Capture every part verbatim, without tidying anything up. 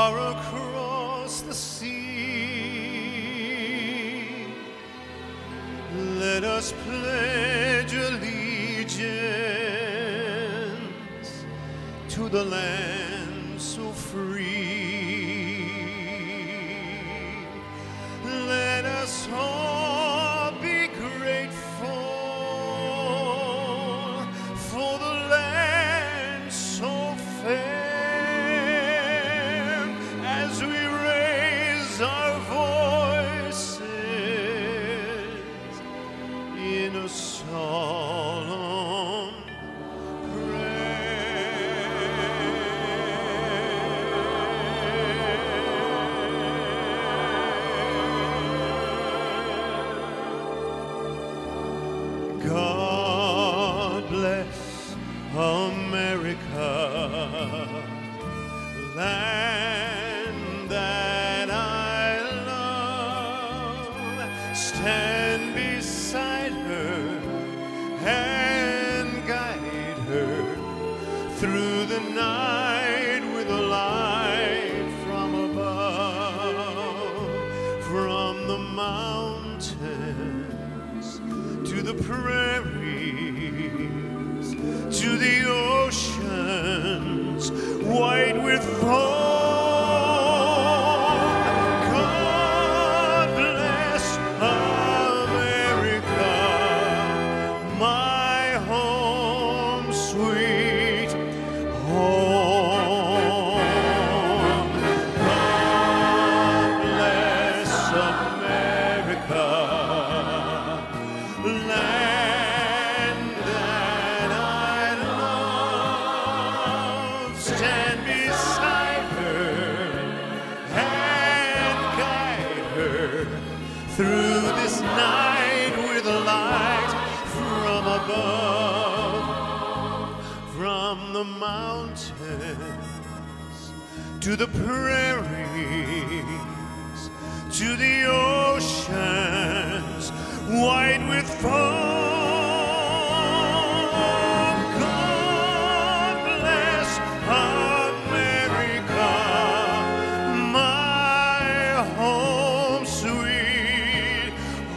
far across the sea. Let us pledge allegiance to the land so free. Let us all be grateful for the land so fair, as we raise our voices in a solemn prayer. God bless America, land that I love. Stand beside her and guide her through the night with a light from above. From the mountains to the prairies, to the oceans white with foam. God bless America, my home, sweet home. God bless America, land that I love. Stand beside her and guide her through this night with a light from above. From the mountains to the prairies, to the oceans white with foam. God bless America, my home, sweet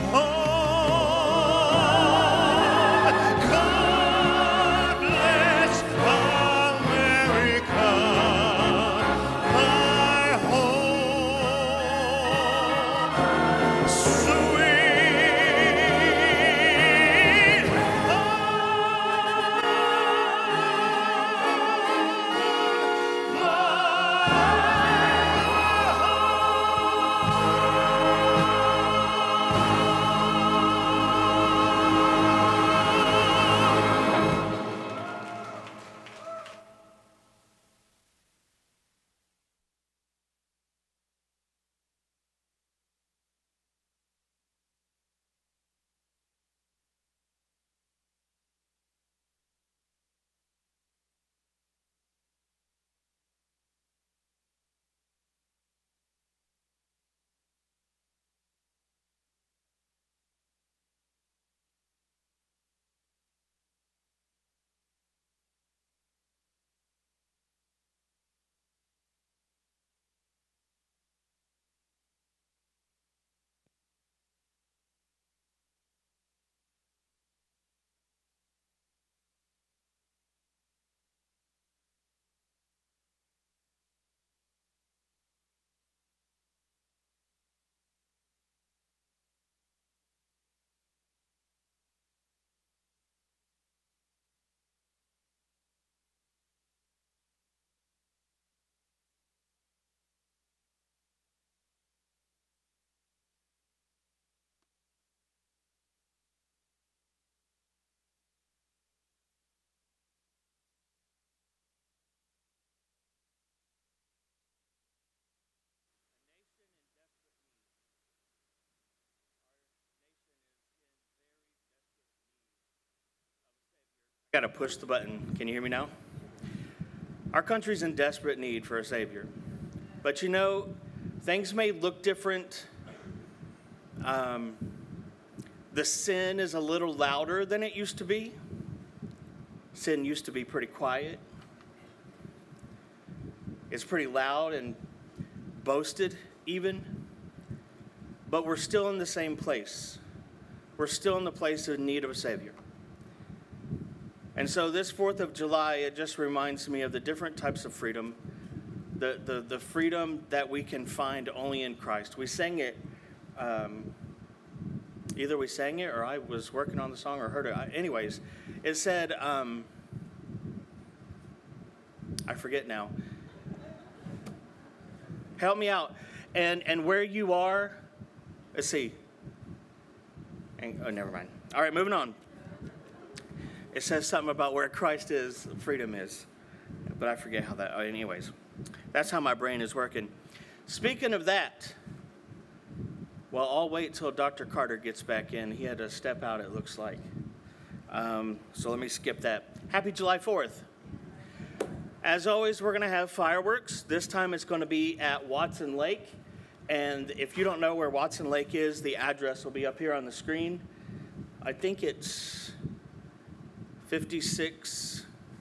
home. God bless America, my home, sweet Got to push the button. Can you hear me now? Our country's in desperate need for a Savior. But you know, things may look different. Um, the sin is a little louder than it used to be. Sin used to be pretty quiet. It's pretty loud, and boasted even, but we're still in the same place. We're still in the place of need of a Savior. And so this fourth of July, it just reminds me of the different types of freedom, the, the, the freedom that we can find only in Christ. We sang it, um, either we sang it or I was working on the song or heard it. Anyways, it said, um, I forget now. Help me out. And and where you are, let's see. And, oh, never mind. All right, moving on. It says something about where Christ is, freedom is. But I forget how that, anyways. That's how my brain is working. Speaking of that, well, I'll wait till Doctor Carter gets back in. He had to step out, it looks like. Um, so let me skip that. Happy July fourth. As always, we're going to have fireworks. This time it's going to be at Watson Lake. And if you don't know where Watson Lake is, the address will be up here on the screen. I think it's fifty-six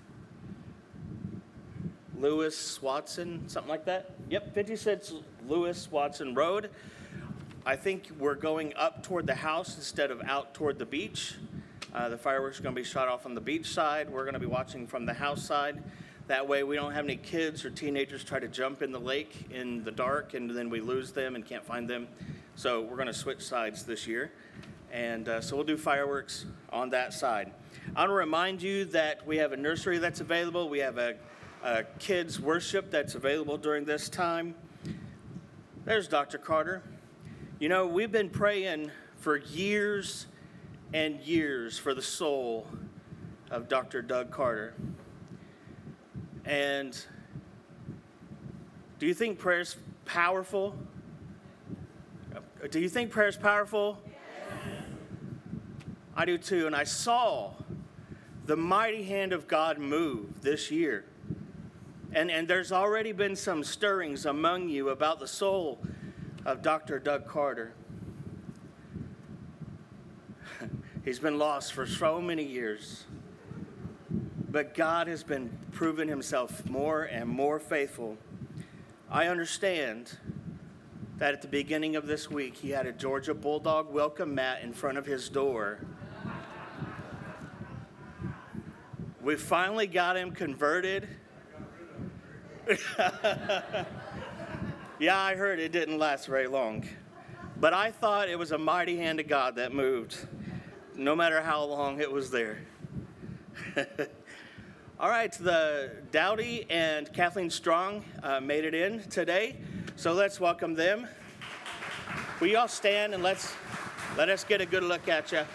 Lewis Watson, something like that. Yep, fifty-six Lewis Watson Road. I think we're going up toward the house instead of out toward the beach. Uh, the fireworks are going to be shot off on the beach side. We're going to be watching from the house side. That way we don't have any kids or teenagers try to jump in the lake in the dark and then we lose them and can't find them. So we're going to switch sides this year. And uh, so we'll do fireworks on that side. I want to remind you that we have a nursery that's available. We have a, a kids worship that's available during this time. There's Doctor Carter. You know, we've been praying for years and years for the soul of Doctor Doug Carter. And do you think prayer's powerful? Do you think prayer's powerful? Yes. I do too. And I saw the mighty hand of God move this year. And, and there's already been some stirrings among you about the soul of Doctor Doug Carter. He's been lost for so many years. But God has been proving himself more and more faithful. I understand that at the beginning of this week, he had a Georgia Bulldog welcome mat in front of his door. We finally got him converted. Yeah, I heard it didn't last very long. But I thought it was a mighty hand of God that moved, no matter how long it was there. All right, the Dowdy and Kathleen Strong uh, made it in today, so let's welcome them. Will you all stand and let's let us get a good look at you.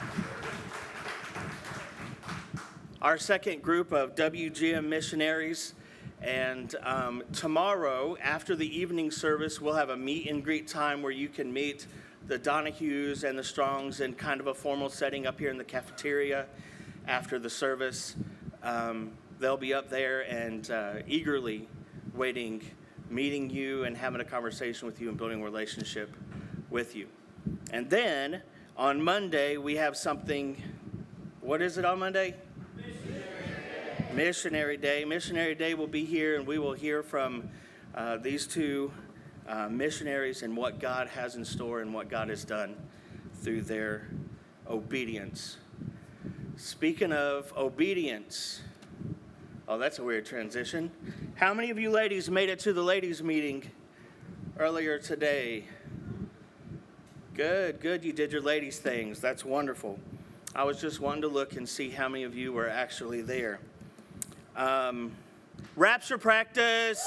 Our second group of W G M missionaries, and um, tomorrow after the evening service, we'll have a meet and greet time where you can meet the Donahues and the Strongs in kind of a formal setting up here in the cafeteria after the service. Um, They'll be up there and uh, eagerly waiting, meeting you and having a conversation with you and building a relationship with you. And then on Monday, we have something, what is it on Monday? Missionary Day. Missionary Day. Missionary Day will be here and we will hear from uh, these two uh, missionaries and what God has in store and what God has done through their obedience. Speaking of obedience, oh, that's a weird transition. How many of you ladies made it to the ladies' meeting earlier today? Good, good. You did your ladies' things. That's wonderful. I was just wanting to look and see how many of you were actually there. Um, rapture practice.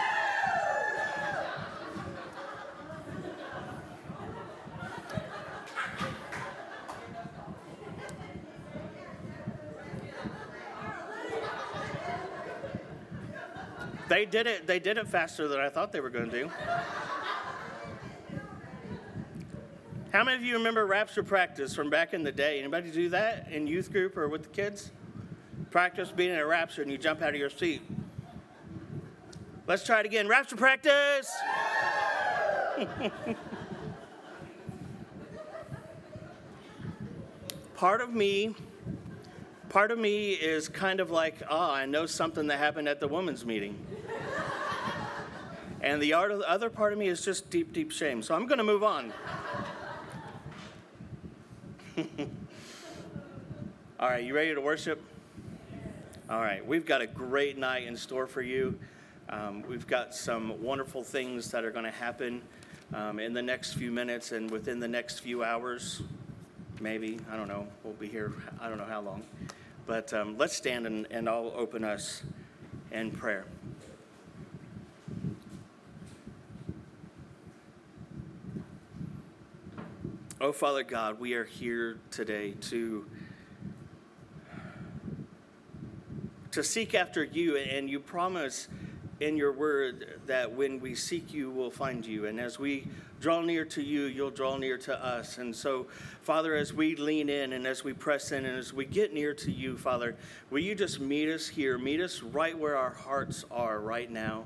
They did it. They did it faster than I thought they were going to do. How many of you remember rapture practice from back in the day? Anybody do that in youth group or with the kids? Practice being in a rapture and you jump out of your seat. Let's try it again. Rapture practice. Part of me, part of me is kind of like, oh, I know something that happened at the women's meeting. And the other part of me is just deep, deep shame. So I'm going to move on. All right, you ready to worship? All right, we've got a great night in store for you. Um, we've got some wonderful things that are going to happen um, in the next few minutes and within the next few hours. Maybe, I don't know. We'll be here, I don't know how long. But um, let's stand and, and I'll open us in prayer. Oh, Father God, we are here today to, to seek after you, and you promise in your word that when we seek you, we'll find you. And as we draw near to you, you'll draw near to us. And so, Father, as we lean in and as we press in and as we get near to you, Father, will you just meet us here, meet us right where our hearts are right now.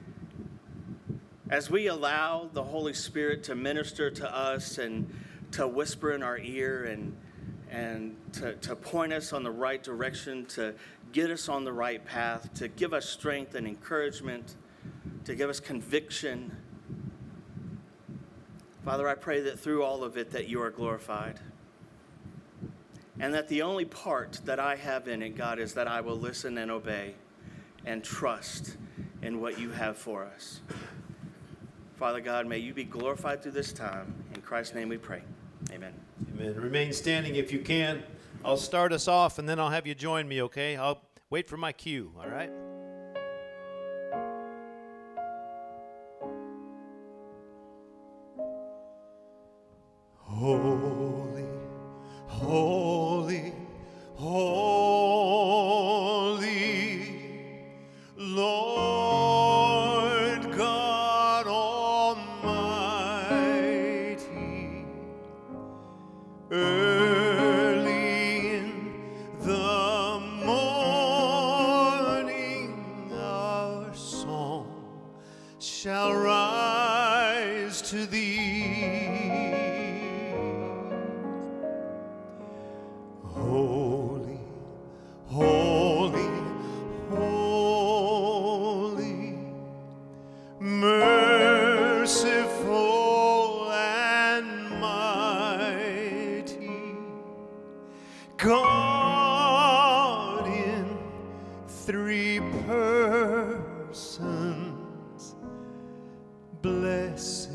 As we allow the Holy Spirit to minister to us and to whisper in our ear and and to, to point us on the right direction, to get us on the right path, to give us strength and encouragement, to give us conviction. Father, I pray that through all of it that you are glorified. And that the only part that I have in it, God, is that I will listen and obey and trust in what you have for us. Father God, may you be glorified through this time. In Christ's name we pray. Amen. Amen. Remain standing if you can. I'll start us off, and then I'll have you join me, okay? I'll wait for my cue, all right? Holy, holy, holy, Lord God Almighty. Early in the morning our song shall rise to thee. Holy, holy, holy, merciful and mighty, God in three persons, blessed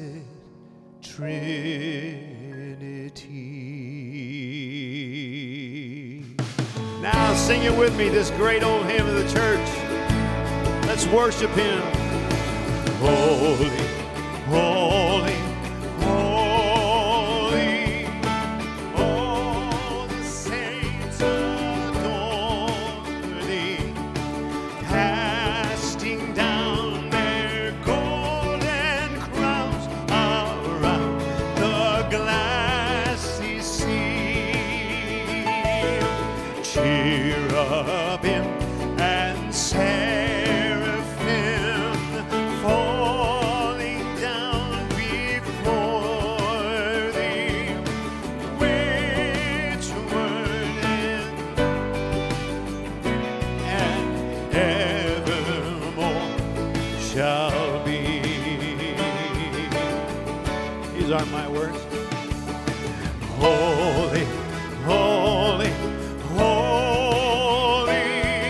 Trinity. Now sing it with me, this great old hymn of the church. Let's worship him. Holy, holy, holy, all the saints adore thee, casting down their golden crowns around the glassy sea. Cherubim and seraphim falling down before thee, which word and evermore shall be. These aren't my words. Holy, holy, holy,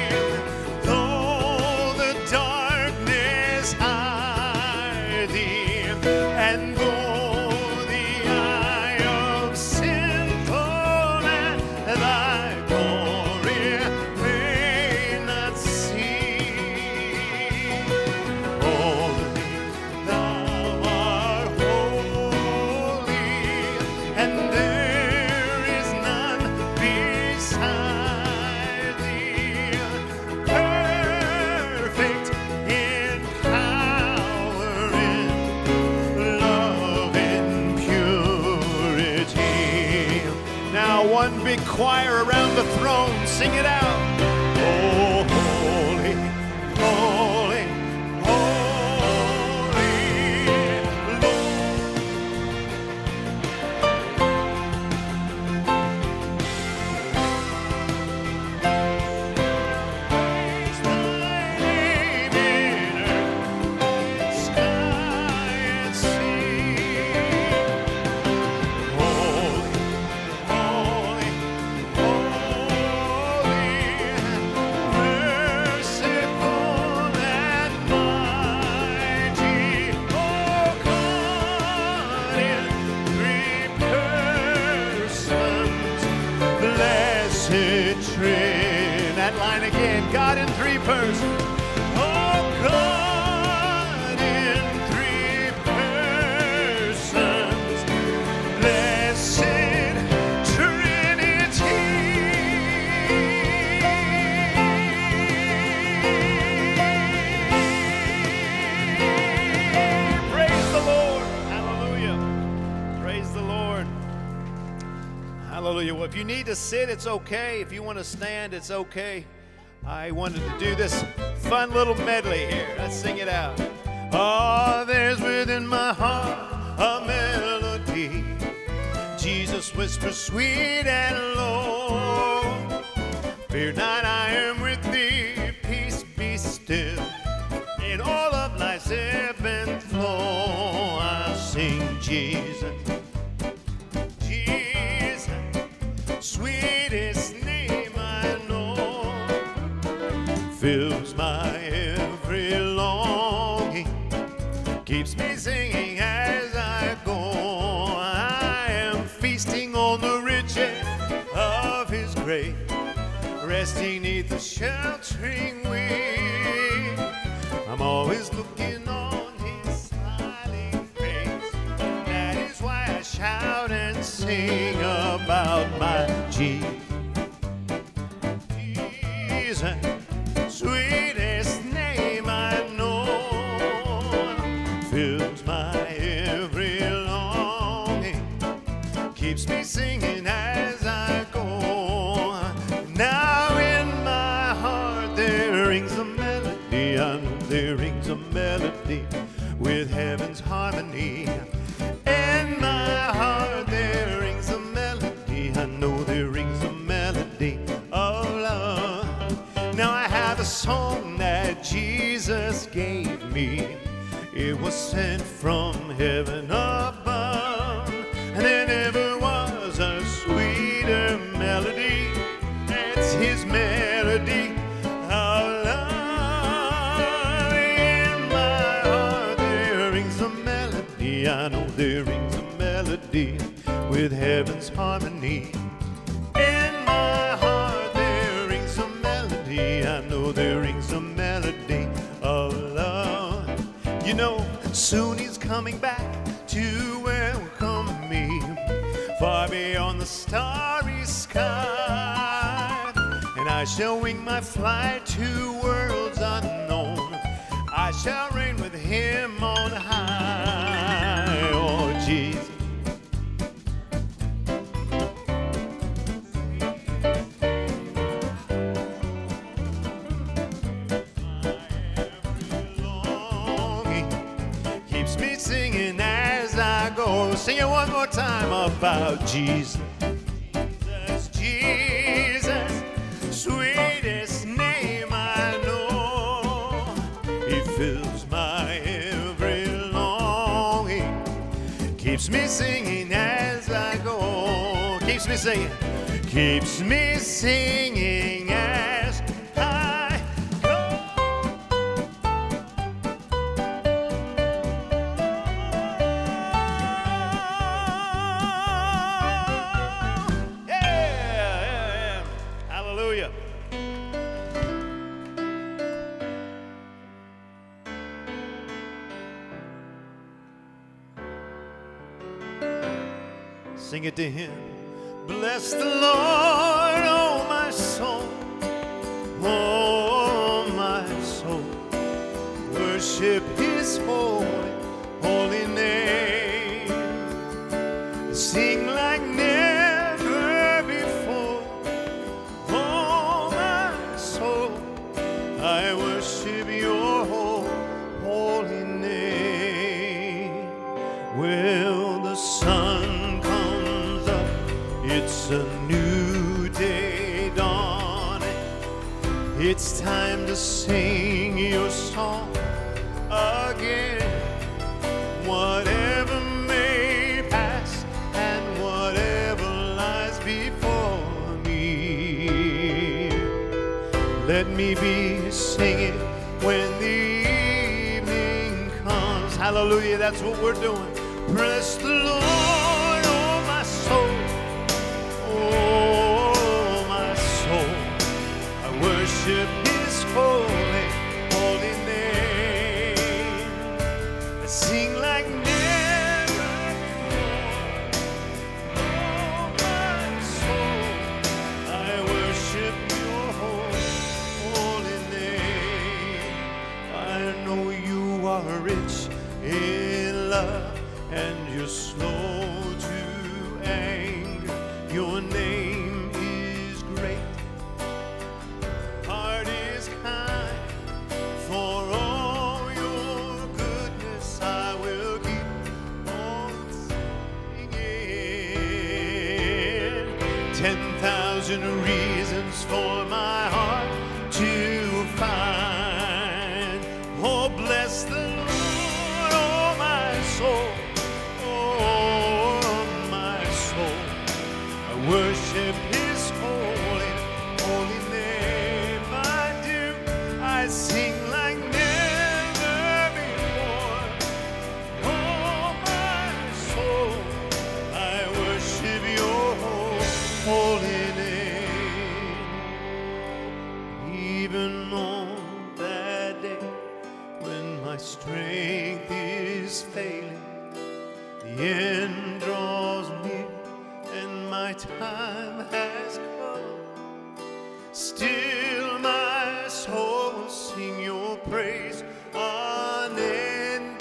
though the darkness hide thee, and though the eye of sinful man thy glory may not see. Only thou art holy, and there is none beside thee, perfect in power, in love, in purity. Now one big choir around the throne, sing it out. Oh, holy, holy, holy Lord. Praise thy name in earth, sky three persons. Oh, God in three persons. Blessed Trinity. Praise the Lord. Hallelujah. Praise the Lord. Hallelujah. Well, if you need to sit, it's okay. If you want to stand, it's okay. I wanted to do this fun little medley here. Let's sing it out. Oh, there's within my heart a melody. Jesus whispers sweet and low. Fear not, I am with thee. Peace be still. In all of life's ebb and flow, I sing Jesus. Jesus, sweetest name I know, fills my every longing, keeps me singing as I go. I am feasting on the riches of His grace, resting neath the sheltering wing. I'm always looking on His smiling face. That is why I shout and sing about my Jesus. Jesus, sweetest name I know, fills my every longing, keeps me singing as I go. Now in my heart there rings a melody. I know there rings a melody with heaven's harmony. In my heart there rings a melody. I know there rings a melody of love. Now I have a song that Jesus gave me. It was sent from heaven above, and there never was a sweeter melody. It's His melody of love. In my heart there rings a melody. I know there rings a melody with heaven's harmony. In my heart there rings a melody. I know there rings a melody of love. You know, soon He's coming back to welcome me, far beyond the starry sky. And I shall wing my flight to worlds unknown. I shall reign with Him on high. Oh, Jesus. Keeps me singing as I go. Sing it one more time about Jesus. Jesus, Jesus, sweetest name I know. He fills my every longing, keeps me singing as I go. Keeps me singing, keeps me singing as I go. Yeah, yeah, yeah. Hallelujah. Sing it to Him. Bless the Lord, oh my soul, oh my soul. Worship His holy, holy name. Sing like never before, oh my soul. I worship Your holy name. Well, the sun comes up, it's a new day dawning. It's time to sing Your song again. Whatever may pass and whatever lies before me, let me be singing when the evening comes. Hallelujah, that's what we're doing. Bless the Lord, oh my soul, oh my soul. I worship His holy thousand reasons for my heart to find. Oh, bless the Lord, oh my soul, oh my soul. I worship His holy, holy name. I do, I sing like never before. Oh my soul, I worship Your holy name. Even on that day when my strength is failing, the end draws near and my time has come, still my soul will sing Your praise unending.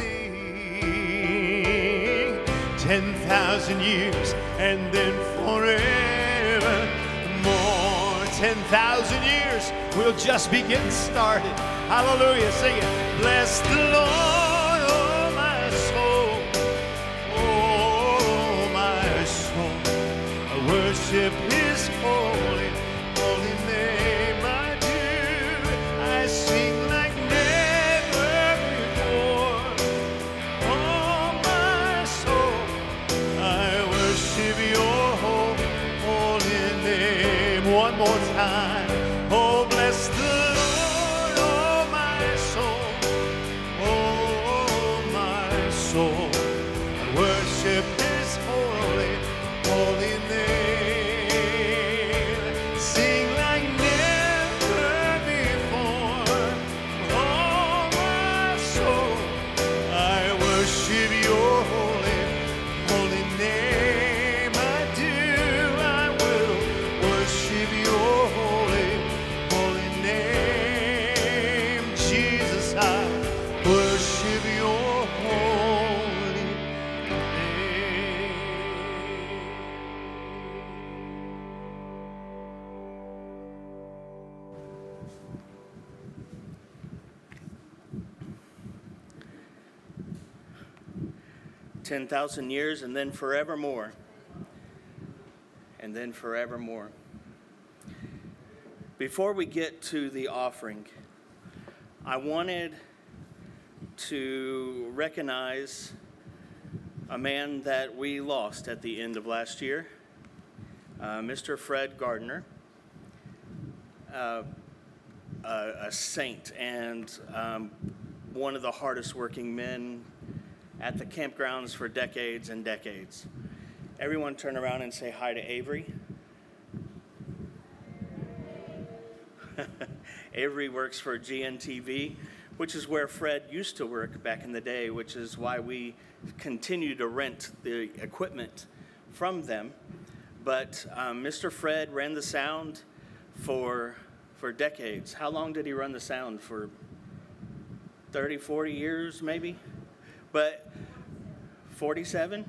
Ten thousand years and then forever more. Ten thousand years, we'll just be getting started. Hallelujah, sing it. Bless the Lord, oh my soul, oh my soul. I worship His holy, holy name. I do, I sing like never before. Oh my soul, I worship Your holy, holy name. One more time. Oh, bless the Lord, oh my soul, oh my soul. I worship His holy, holy name. Sing like never before. Oh my soul, I worship Your holy, holy name. I do, I will worship Your holy, holy name. Jesus, I worship Your holy name. ten thousand years and then forevermore. And then forevermore. Before we get to the offering, I wanted to recognize a man that we lost at the end of last year, uh, Mister Fred Gardner, uh, a, a saint and um, one of the hardest working men at the campgrounds for decades and decades. Everyone turn around and say hi to Avery. Avery works for G N T V, which is where Fred used to work back in the day, which is why we continue to rent the equipment from them. But um, Mister Fred ran the sound for for decades. How long did he run the sound? For thirty, forty years maybe? But forty-seven?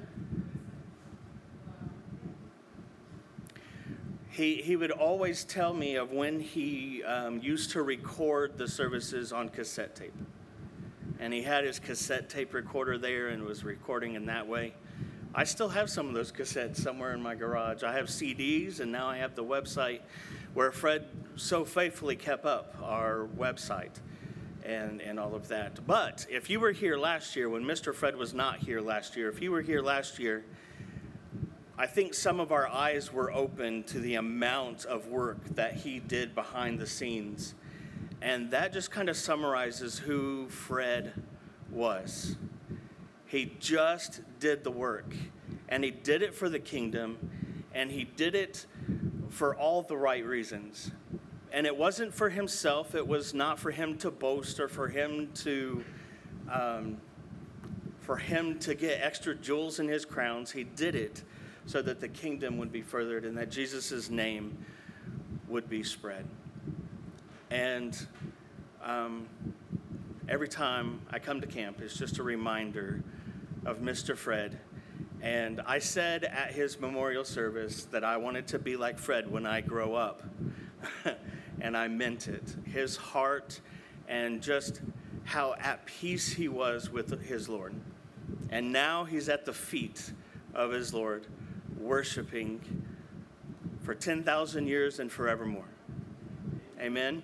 He, he would always tell me of when he um, used to record the services on cassette tape. And he had his cassette tape recorder there and was recording in that way. I still have some of those cassettes somewhere in my garage. I have C Ds, and now I have the website where Fred so faithfully kept up our website and, and all of that. But if you were here last year, when Mister Fred was not here last year, if you were here last year, I think some of our eyes were open to the amount of work that he did behind the scenes. And that just kind of summarizes who Fred was. He just did the work, and he did it for the kingdom, and he did it for all the right reasons. And it wasn't for himself. It was not for him to boast or for him to um, for him to get extra jewels in his crowns. He did it so that the kingdom would be furthered and that Jesus' name would be spread. And um, every time I come to camp, it's just a reminder of Mister Fred. And I said at his memorial service that I wanted to be like Fred when I grow up. And I meant it. His heart and just how at peace he was with his Lord. And now he's at the feet of his Lord, worshiping for ten thousand years and forevermore. Amen.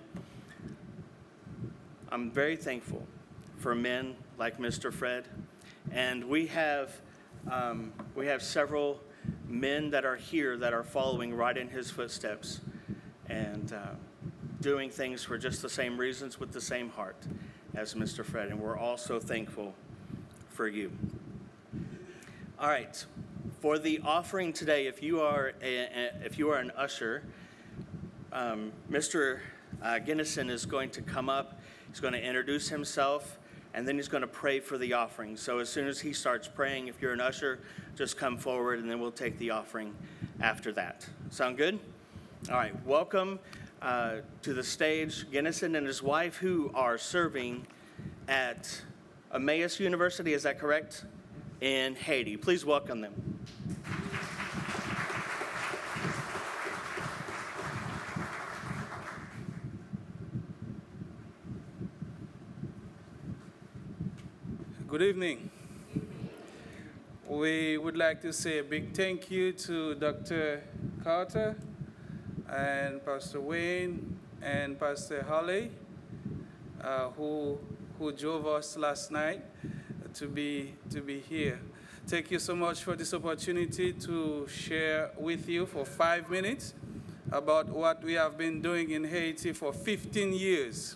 I'm very thankful for men like Mister Fred, and we have um, we have several men that are here that are following right in his footsteps and uh, doing things for just the same reasons with the same heart as Mister Fred, and we're also thankful for you. All right, for the offering today, if you are a, a, if you are an usher, um, Mister Uh, Ginnison is going to come up. He's going to introduce himself, and then he's going to pray for the offering. So as soon as he starts praying, if you're an usher, just come forward, and then we'll take the offering after that. Sound good? All right, welcome uh, to the stage Ginnison and his wife, who are serving at Emmaus University, is that correct? In Haiti. Please welcome them. Good evening. We would like to say a big thank you to Doctor Carter and Pastor Wayne and Pastor Holly, uh, who who drove us last night to be to be here. Thank you so much for this opportunity to share with you for five minutes about what we have been doing in Haiti for fifteen years.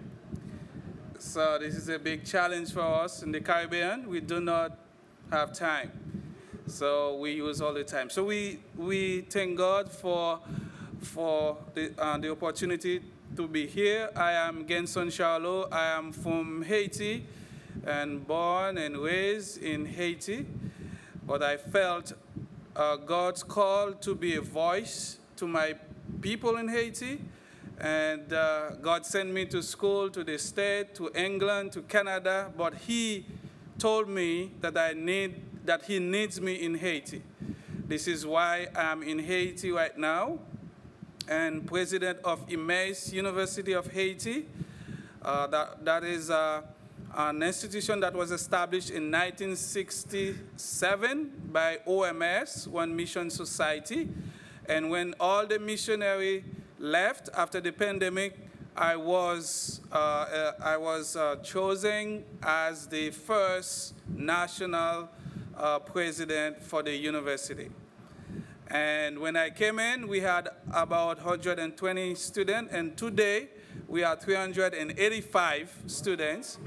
So this is a big challenge for us in the Caribbean. We do not have time, so we use all the time. So we we thank God for for the uh, the opportunity to be here. I am Genson Charlot. I am from Haiti and born and raised in Haiti, but I felt uh, God's call to be a voice to my people in Haiti. And uh, God sent me to school, to the state, to England, to Canada, but he told me that I need, that he needs me in Haiti. This is why I'm in Haiti right now, and president of Emmaus University of Haiti. Uh, that, that is uh, an institution that was established in nineteen sixty-seven by O M S, One Mission Society. And when all the missionaries left after the pandemic, I was, uh, uh, I was uh, chosen as the first national uh, president for the university. And when I came in, we had about one hundred twenty students, and today we are three hundred eighty-five students.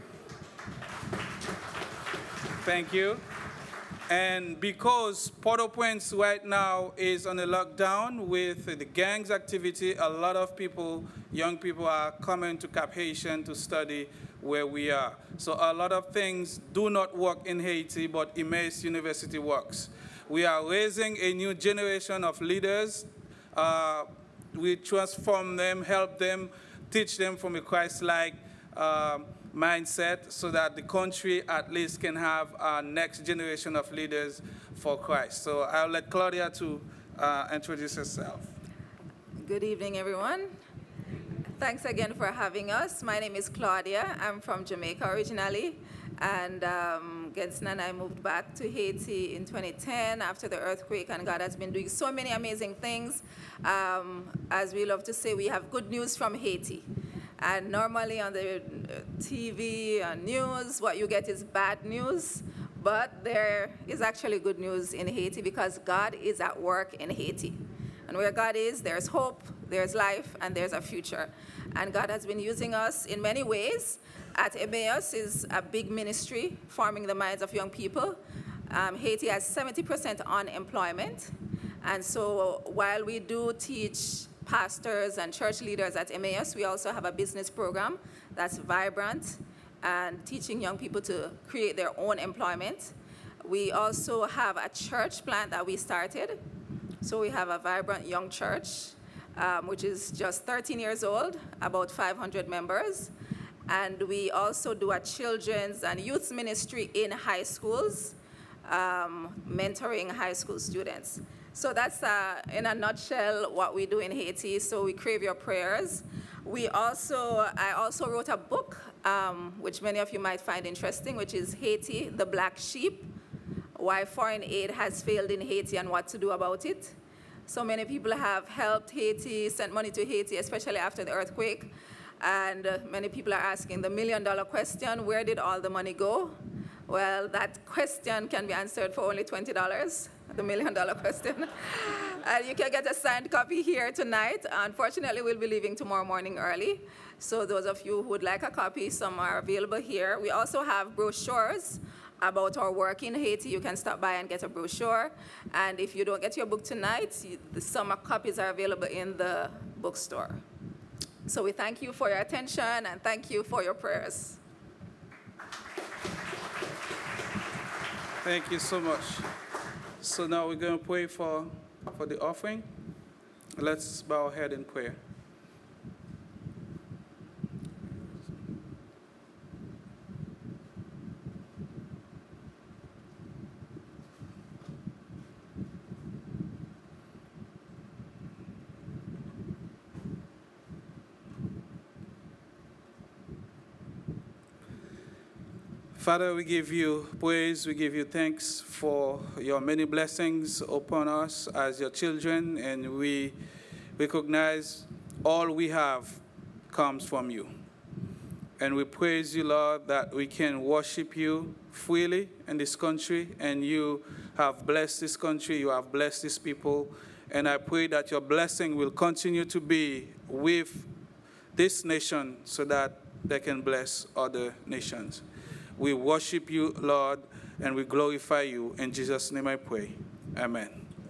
Thank you. And because Port-au-Prince right now is on a lockdown with the gangs activity, a lot of people, young people, are coming to Cap Haitian to study where we are. So a lot of things do not work in Haiti, but Emmaus University works. We are raising a new generation of leaders. Uh, we transform them, help them, teach them from a Christ-like uh, mindset so that the country at least can have our next generation of leaders for Christ. So I'll let Claudia to uh, introduce herself. Good evening, everyone. Thanks again for having us. My name is Claudia. I'm from Jamaica originally, and um, Genson and I moved back to Haiti in twenty ten after the earthquake, and God has been doing so many amazing things. Um, as we love to say, we have good news from Haiti. And normally on the T V and news, what you get is bad news. But there is actually good news in Haiti because God is at work in Haiti. And where God is, there's hope, there's life, and there's a future. And God has been using us in many ways. At Emmaus is a big ministry forming the minds of young people. Um, Haiti has seventy percent unemployment. And so while we do teach pastors and church leaders at Emmaus, we also have a business program that's vibrant and teaching young people to create their own employment. We also have a church plant that we started. So we have a vibrant young church, um, which is just thirteen years old, about five hundred members. And we also do a children's and youth ministry in high schools, um, mentoring high school students. So that's, uh, in a nutshell, what we do in Haiti. So we crave your prayers. We also, I also wrote a book, um, which many of you might find interesting, which is Haiti, the Black Sheep, Why Foreign Aid Has Failed in Haiti and What to Do About It. So many people have helped Haiti, sent money to Haiti, especially after the earthquake. And uh, many people are asking the million dollar question, where did all the money go? Well, that question can be answered for only twenty dollars, the million dollar question. And you can get a signed copy here tonight. Unfortunately, we'll be leaving tomorrow morning early. So those of you who would like a copy, some are available here. We also have brochures about our work in Haiti. You can stop by and get a brochure. And if you don't get your book tonight, you, some copies are available in the bookstore. So we thank you for your attention and thank you for your prayers. Thank you so much. So now we're going to pray for, for the offering. Let's bow our head in prayer. Father, we give you praise, we give you thanks for your many blessings upon us as your children, and we recognize all we have comes from you. And we praise you, Lord, that we can worship you freely in this country, and you have blessed this country, you have blessed these people, and I pray that your blessing will continue to be with this nation so that they can bless other nations. We worship you, Lord, and we glorify you. In Jesus' name I pray. Amen.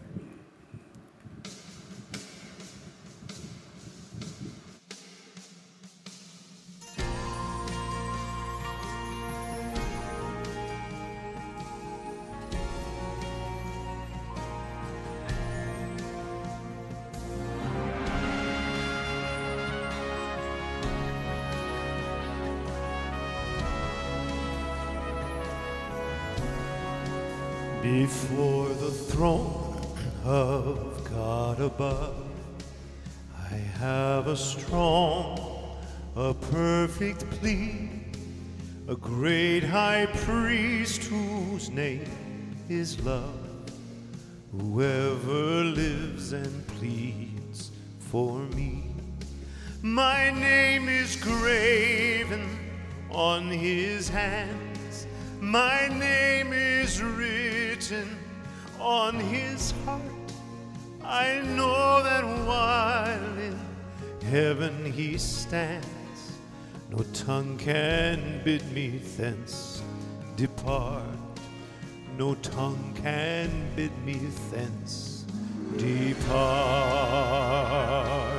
Before the throne of God above, I have a strong, a perfect plea, a great high priest whose name is love, whoever lives and pleads for me. My name is graven on his hands, my name is written on his heart. I know that while in heaven he stands, no tongue can bid me thence depart. No tongue can bid me thence depart.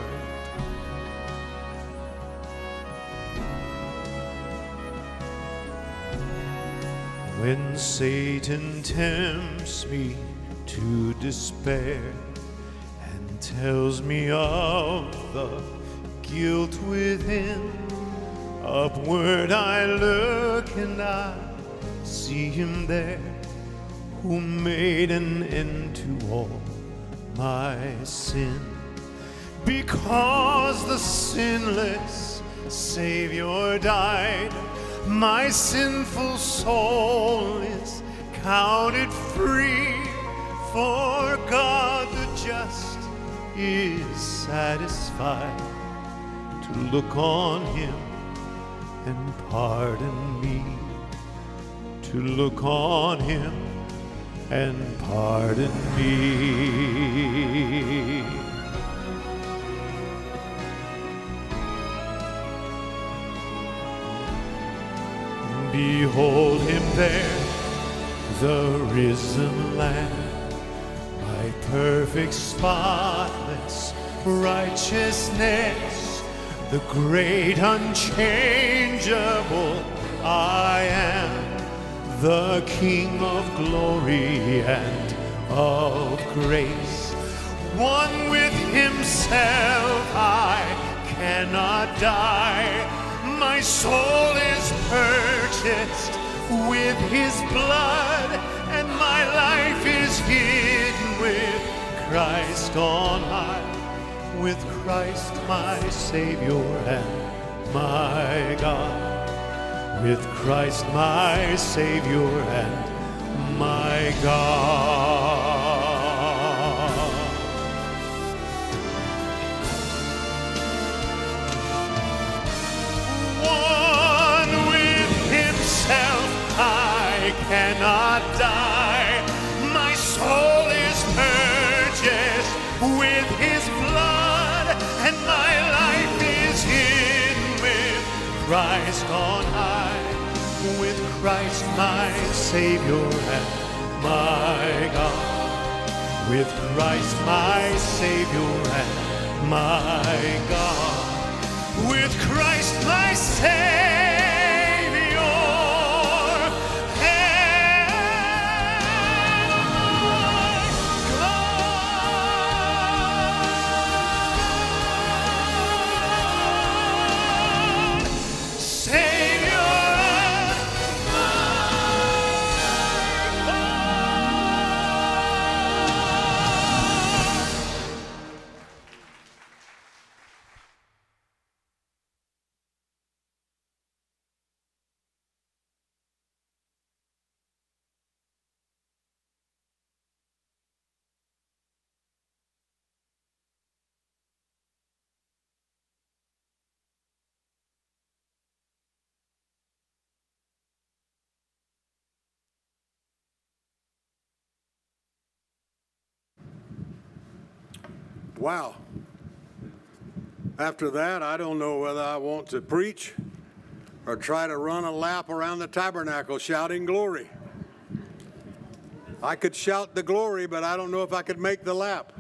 When Satan tempts me to despair and tells me of the guilt within, upward I look and I see him there, who made an end to all my sin. Because the sinless Savior died, my sinful soul is counted free, for God the just is satisfied to look on him and pardon me, to look on him and pardon me. Behold him there, the risen Lamb, my perfect, spotless righteousness, the great, unchangeable I am, the King of glory and of grace. One with himself, I cannot die. My soul is purchased with his blood, and my life is hidden with Christ on high, with Christ my Savior and my God, with Christ my Savior and my God. on high, with Christ my Savior and my God. With Christ my Savior and my God. With Christ my Savior. Wow. After that, I don't know whether I want to preach or try to run a lap around the tabernacle shouting glory. I could shout the glory, but I don't know if I could make the lap.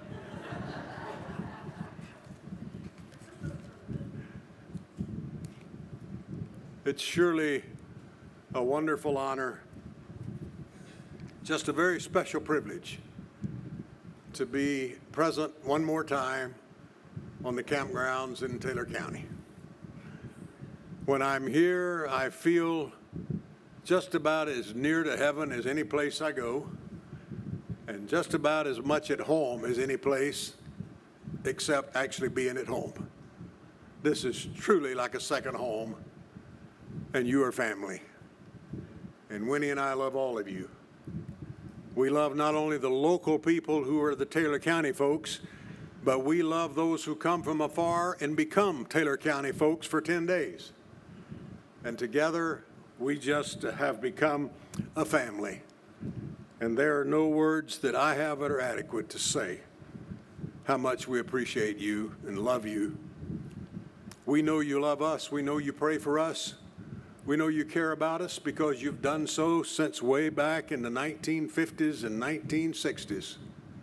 It's surely a wonderful honor, just a very special privilege to be present one more time on the campgrounds in Taylor County. When I'm here, I feel just about as near to heaven as any place I go, and just about as much at home as any place except actually being at home. This is truly like a second home, and you are family. And Winnie and I love all of you. We love not only the local people who are the Taylor County folks, but we love those who come from afar and become Taylor County folks for ten days. And together, we just have become a family. And there are no words that I have that are adequate to say how much we appreciate you and love you. We know you love us. We know you pray for us. We know you care about us because you've done so since way back in the nineteen fifties and nineteen sixties.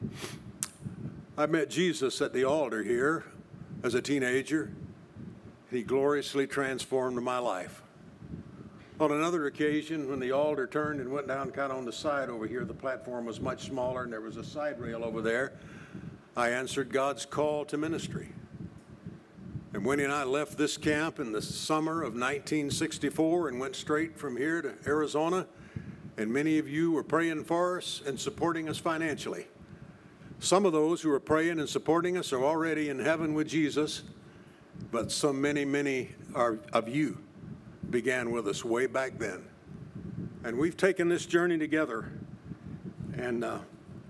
I met Jesus at the altar here as a teenager. He gloriously transformed my life. On another occasion, when the altar turned and went down kind of on the side over here, the platform was much smaller and there was a side rail over there, I answered God's call to ministry. And Winnie and I left this camp in the summer of nineteen sixty-four and went straight from here to Arizona. And many of you were praying for us and supporting us financially. Some of those who are praying and supporting us are already in heaven with Jesus, but so many, many are, of you began with us way back then. And we've taken this journey together. And uh,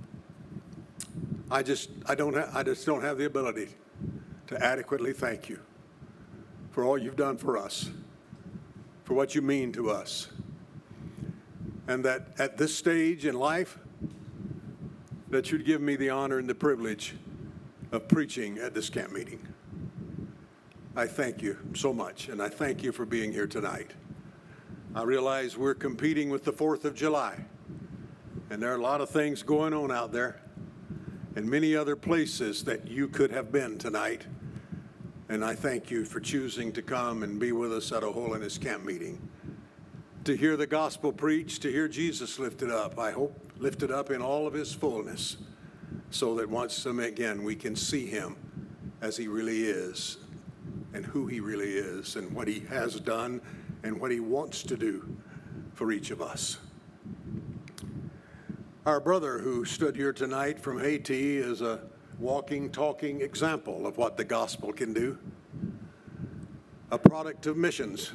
I just, I don't, ha- I just don't have the ability to adequately thank you for all you've done for us, for what you mean to us. And that at this stage in life, that you'd give me the honor and the privilege of preaching at this camp meeting. I thank you so much, and I thank you for being here tonight. I realize we're competing with the fourth of July, and there are a lot of things going on out there, and many other places that you could have been tonight. And I thank you for choosing to come and be with us at a Holiness Camp meeting. To hear the gospel preached, to hear Jesus lifted up, I hope lifted up in all of his fullness, so that once again we can see him as he really is, and who he really is, and what he has done, and what he wants to do for each of us. Our brother who stood here tonight from Haiti is a walking, talking example of what the gospel can do. A product of missions.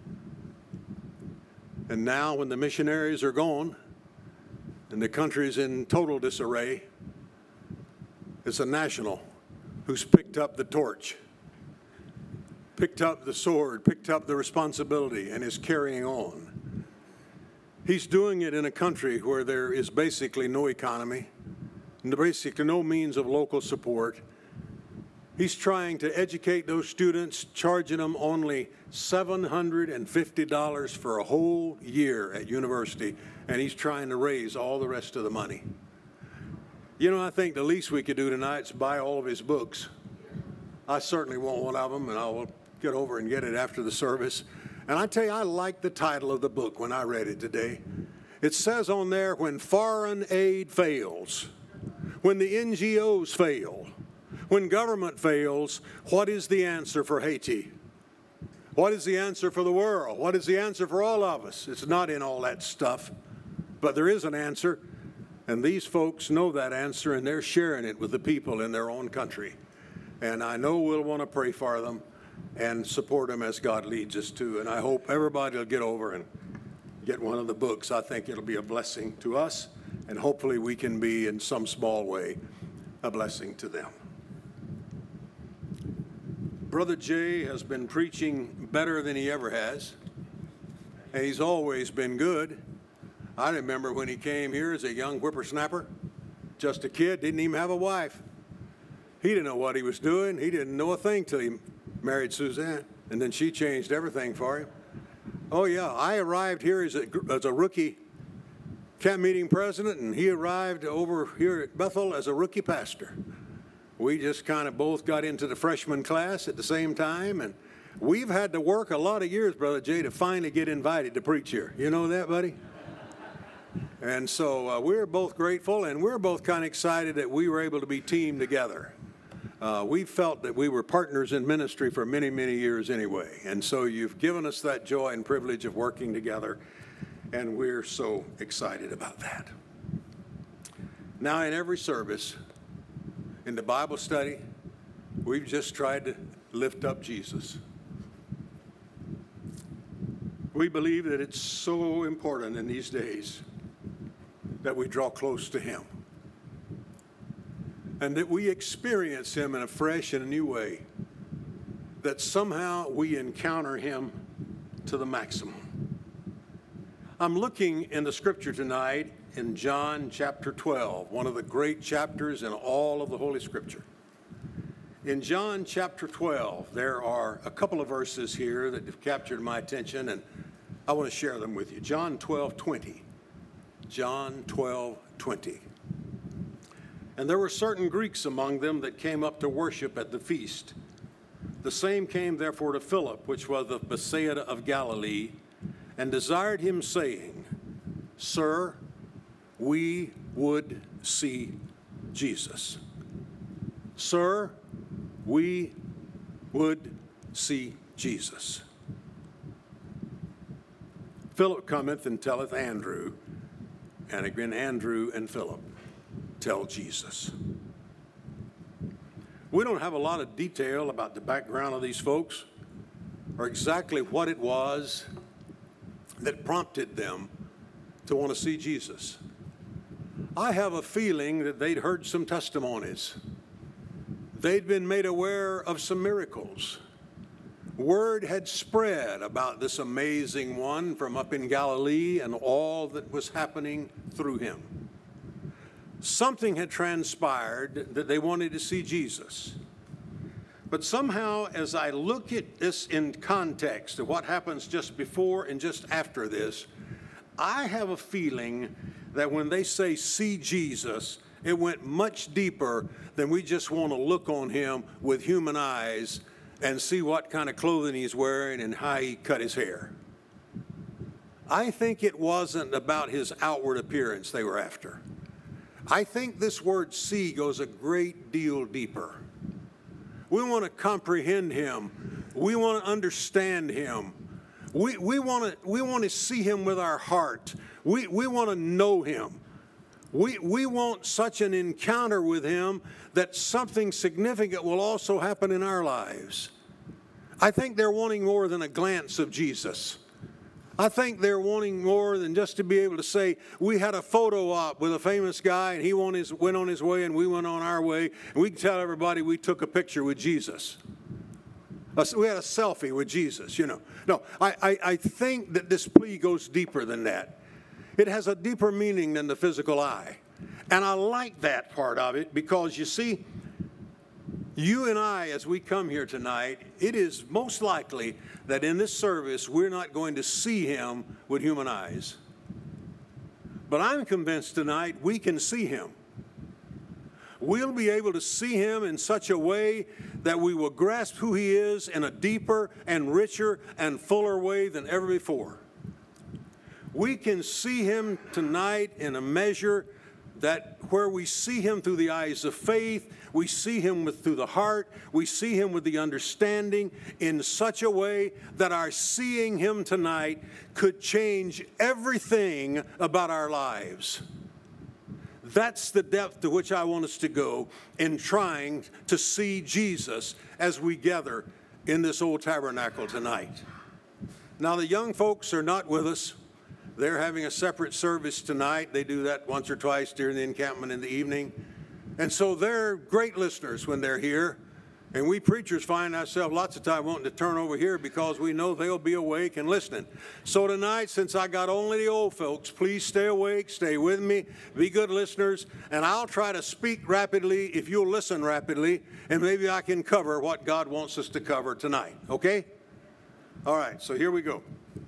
And now when the missionaries are gone and the country's in total disarray, it's a national who's picked up the torch, picked up the sword, picked up the responsibility, and is carrying on. He's doing it in a country where there is basically no economy, and basically no means of local support, He's trying to educate those students, charging them only seven hundred fifty dollars for a whole year at university, and he's trying to raise all the rest of the money. You know, I think the least we could do tonight is buy all of his books. I certainly want one of them, and I will get over and get it after the service. And I tell you, I like the title of the book when I read it today. It says on there, when foreign aid fails, when the N G Os fail, when government fails, what is the answer for Haiti? What is the answer for the world? What is the answer for all of us? It's not in all that stuff, but there is an answer, and these folks know that answer, and they're sharing it with the people in their own country. And I know we'll want to pray for them and support them as God leads us to, and I hope everybody will get over and get one of the books. I think it'll be a blessing to us, and hopefully we can be, in some small way, a blessing to them. Brother Jay has been preaching better than he ever has, and he's always been good. I remember when he came here as a young whippersnapper, just a kid, didn't even have a wife. He didn't know what he was doing. He didn't know a thing till he married Suzanne, and then she changed everything for him. Oh, yeah, I arrived here as a, as a rookie camp meeting president, and he arrived over here at Bethel as a rookie pastor. We just kind of both got into the freshman class at the same time, and we've had to work a lot of years, Brother Jay, to finally get invited to preach here. You know that, buddy? And so uh, we're both grateful, and we're both kind of excited that we were able to be teamed together. Uh, we felt that we were partners in ministry for many, many years anyway, and so you've given us that joy and privilege of working together, and we're so excited about that. Now, in every service, in the Bible study, we've just tried to lift up Jesus. We believe that it's so important in these days that we draw close to him and that we experience him in a fresh and a new way, that somehow we encounter him to the maximum. I'm looking in the scripture tonight in John chapter twelve, one of the great chapters in all of the Holy Scripture. In John chapter twelve, there are a couple of verses here that have captured my attention, and I want to share them with you. John twelve twenty. John twelve twenty. And there were certain Greeks among them that came up to worship at the feast. The same came therefore to Philip, which was of Bethsaida of Galilee, and desired him, saying, Sir, we would see Jesus. Sir, we would see Jesus. Philip cometh and telleth Andrew, and again Andrew and Philip tell Jesus. We don't have a lot of detail about the background of these folks or exactly what it was that prompted them to want to see Jesus. I have a feeling that they'd heard some testimonies. They'd been made aware of some miracles. Word had spread about this amazing one from up in Galilee and all that was happening through him. Something had transpired that they wanted to see Jesus. But somehow, as I look at this in context of what happens just before and just after this, I have a feeling that when they say see Jesus, it went much deeper than we just want to look on him with human eyes and see what kind of clothing he's wearing and how he cut his hair. I think it wasn't about his outward appearance they were after. I think this word see goes a great deal deeper. We want to comprehend him. We want to understand him. We, we want to we want to see him with our heart. We, we want to know him. We, we want such an encounter with him that something significant will also happen in our lives. I think they're wanting more than a glance of Jesus. I think they're wanting more than just to be able to say, we had a photo op with a famous guy and he went, his, went on his way and we went on our way, and we can tell everybody we took a picture with Jesus. We had a selfie with Jesus, you know. No, I, I, I think that this plea goes deeper than that. It has a deeper meaning than the physical eye. And I like that part of it because, you see, You and I, as we come here tonight, it is most likely that in this service we're not going to see him with human eyes. But I'm convinced tonight we can see him. We'll be able to see him in such a way that we will grasp who he is in a deeper and richer and fuller way than ever before. We can see him tonight in a measure that where we see him through the eyes of faith, we see him with, through the heart, we see him with the understanding in such a way that our seeing him tonight could change everything about our lives. That's the depth to which I want us to go in trying to see Jesus as we gather in this old tabernacle tonight. Now, the young folks are not with us. They're having a separate service tonight. They do that once or twice during the encampment in the evening. And so they're great listeners when they're here. And we preachers find ourselves lots of time wanting to turn over here because we know they'll be awake and listening. So tonight, since I got only the old folks, please stay awake, stay with me, be good listeners, and I'll try to speak rapidly if you'll listen rapidly, and maybe I can cover what God wants us to cover tonight, okay? All right, so here we go.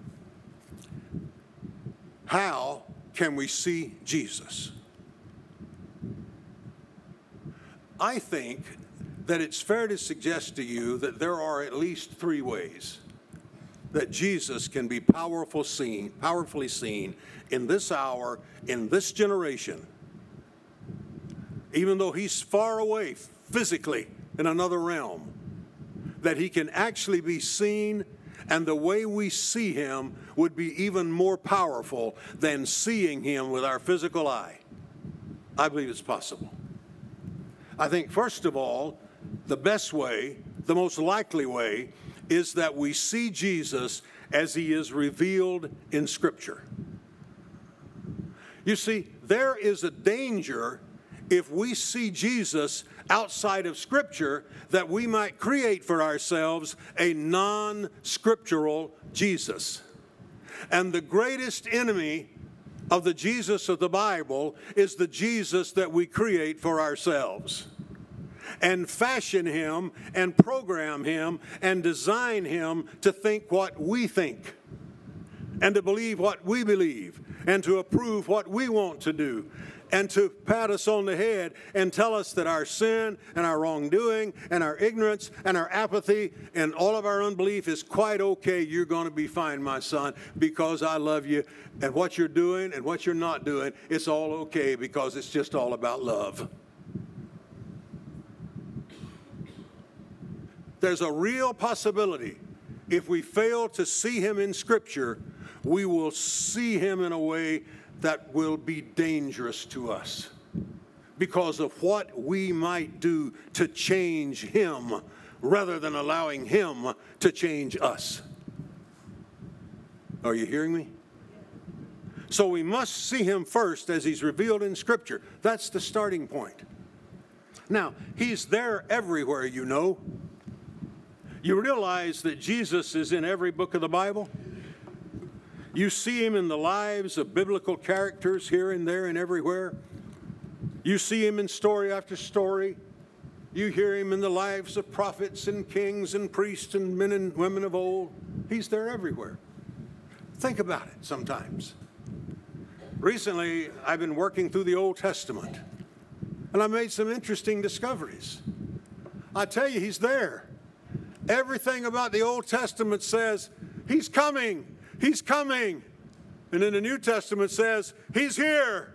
How can we see Jesus? I think that it's fair to suggest to you that there are at least three ways that Jesus can be powerful seen, powerfully seen in this hour, in this generation. Even though he's far away physically in another realm, that he can actually be seen, and the way we see him would be even more powerful than seeing him with our physical eye. I believe it's possible. I think, first of all, the best way, the most likely way, is that we see Jesus as he is revealed in Scripture. You see, there is a danger if we see Jesus outside of Scripture that we might create for ourselves a non-scriptural Jesus. And the greatest enemy of the Jesus of the Bible is the Jesus that we create for ourselves, and fashion him and program him and design him to think what we think, and to believe what we believe, and to approve what we want to do, and to pat us on the head and tell us that our sin and our wrongdoing and our ignorance and our apathy and all of our unbelief is quite okay. You're going to be fine, my son, because I love you. And what you're doing and what you're not doing, it's all okay because it's just all about love. There's a real possibility if we fail to see him in Scripture, we will see him in a way that will be dangerous to us because of what we might do to change him rather than allowing him to change us. Are you hearing me? So we must see him first as he's revealed in Scripture. That's the starting point. Now, he's there everywhere, you know. You realize that Jesus is in every book of the Bible? You see him in the lives of biblical characters here and there and everywhere. You see him in story after story. You hear him in the lives of prophets and kings and priests and men and women of old. He's there everywhere. Think about it sometimes. Recently, I've been working through the Old Testament, and I made some interesting discoveries. I tell you, he's there. Everything about the Old Testament says, he's coming. He's coming. And then the New Testament says, he's here.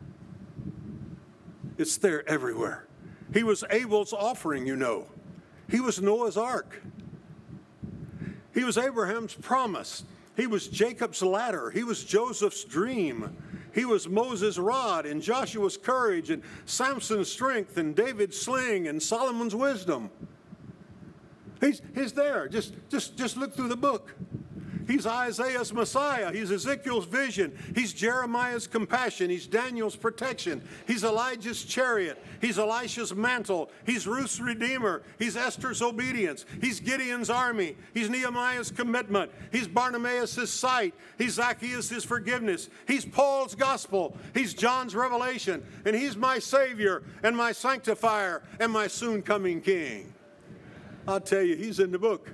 It's there everywhere. He was Abel's offering, you know. He was Noah's ark. He was Abraham's promise. He was Jacob's ladder. He was Joseph's dream. He was Moses' rod and Joshua's courage and Samson's strength and David's sling and Solomon's wisdom. He's, he's there. Just, just, just look through the book. He's Isaiah's Messiah. He's Ezekiel's vision. He's Jeremiah's compassion. He's Daniel's protection. He's Elijah's chariot. He's Elisha's mantle. He's Ruth's redeemer. He's Esther's obedience. He's Gideon's army. He's Nehemiah's commitment. He's Bartimaeus' sight. He's Zacchaeus' forgiveness. He's Paul's gospel. He's John's revelation. And he's my Savior and my sanctifier and my soon-coming King. I'll tell you, he's in the book.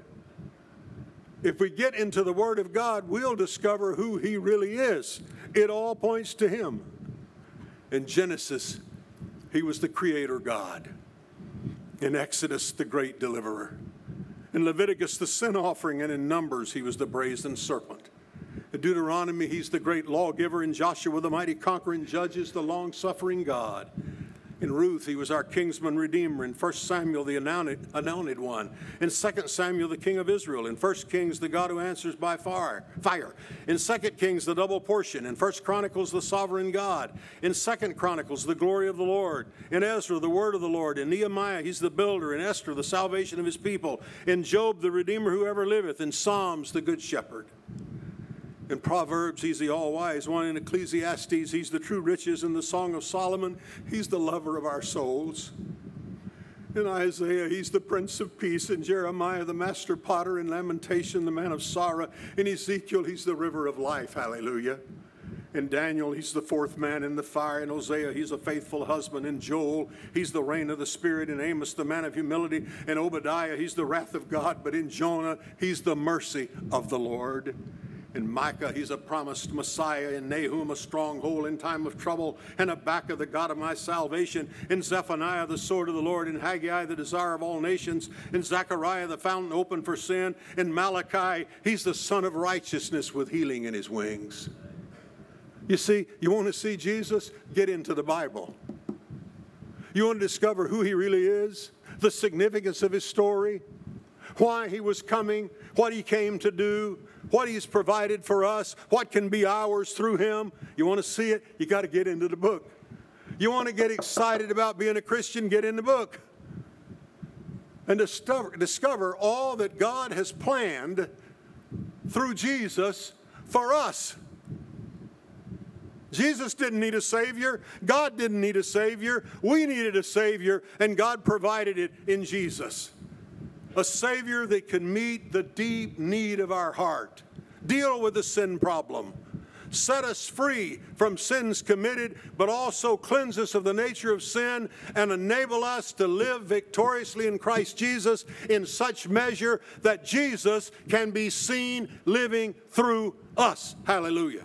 If we get into the Word of God, we'll discover who he really is. It all points to him. In Genesis, he was the creator God. In Exodus, the great deliverer. In Leviticus, the sin offering. And in Numbers, he was the brazen serpent. In Deuteronomy, he's the great lawgiver. In Joshua, the mighty conqueror. In Judges, the long-suffering God. In Ruth, he was our kinsman redeemer. In First Samuel, the anointed, anointed one. In Second Samuel, the king of Israel. In First Kings, the God who answers by fire. fire. In Second Kings, the double portion. In First Chronicles, the sovereign God. In Second Chronicles, the glory of the Lord. In Ezra, the word of the Lord. In Nehemiah, he's the builder. In Esther, the salvation of his people. In Job, the redeemer who ever liveth. In Psalms, the good shepherd. In Proverbs, he's the all-wise one. In Ecclesiastes, he's the true riches. In the Song of Solomon, he's the lover of our souls. In Isaiah, he's the Prince of Peace. In Jeremiah, the master potter. In Lamentation, the man of sorrow. In Ezekiel, he's the river of life. Hallelujah. In Daniel, he's the fourth man in the fire. In Hosea, he's a faithful husband. In Joel, he's the rain of the Spirit. In Amos, the man of humility. In Obadiah, he's the wrath of God. But in Jonah, he's the mercy of the Lord. In Micah, he's a promised Messiah. In Nahum, a stronghold in time of trouble. In Habakkuk, the God of my salvation. In Zephaniah, the sword of the Lord. In Haggai, the desire of all nations. In Zechariah, the fountain open for sin. In Malachi, he's the Son of righteousness with healing in his wings. You see, you want to see Jesus? Get into the Bible. You want to discover who he really is? The significance of his story? Why he was coming? What he came to do? What he's provided for us? What can be ours through him? You want to see it? You got to get into the book. You want to get excited about being a Christian? Get in the book. And discover, discover all that God has planned through Jesus for us. Jesus didn't need a Savior. God didn't need a Savior. We needed a Savior, and God provided it in Jesus. A Savior that can meet the deep need of our heart, deal with the sin problem, set us free from sins committed, but also cleanse us of the nature of sin and enable us to live victoriously in Christ Jesus in such measure that Jesus can be seen living through us. Hallelujah.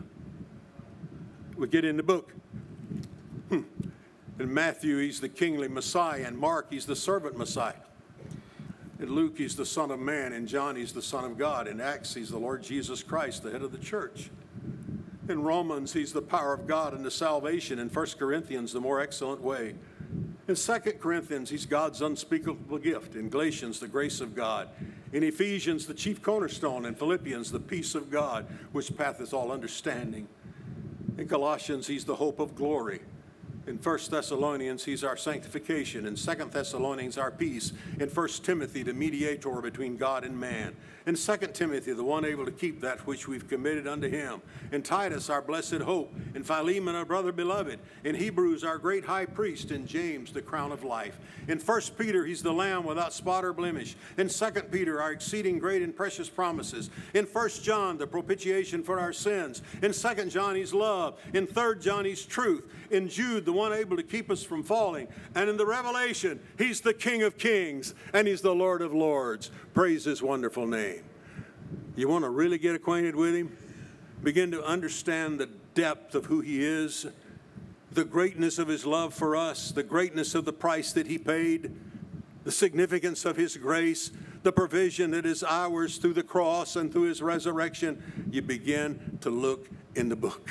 We get in the book. Hmm. In Matthew, he's the kingly Messiah. In Mark, he's the servant Messiah. In Luke, he's the Son of Man. In John, he's the Son of God. In Acts, he's the Lord Jesus Christ, the head of the church. In Romans, he's the power of God and the salvation. In First Corinthians, the more excellent way. In Second Corinthians, he's God's unspeakable gift. In Galatians, the grace of God. In Ephesians, the chief cornerstone. In Philippians, the peace of God, which passeth all understanding. In Colossians, he's the hope of glory. In First Thessalonians, he's our sanctification. In Second Thessalonians, our peace. In First Timothy, the mediator between God and man. In Second Timothy, the one able to keep that which we've committed unto him. In Titus, our blessed hope. In Philemon, our brother beloved. In Hebrews, our great high priest. In James, the crown of life. In First Peter, he's the lamb without spot or blemish. In Second Peter, our exceeding great and precious promises. In First John, the propitiation for our sins. In Second John, he's love. In Third John, he's truth. In Jude, the one able to keep us from falling. And in the Revelation, he's the King of kings and he's the Lord of lords. Praise his wonderful name. You want to really get acquainted with him? Begin to understand the depth of who he is, the greatness of his love for us, the greatness of the price that he paid, the significance of his grace, the provision that is ours through the cross and through his resurrection. You begin to look in the book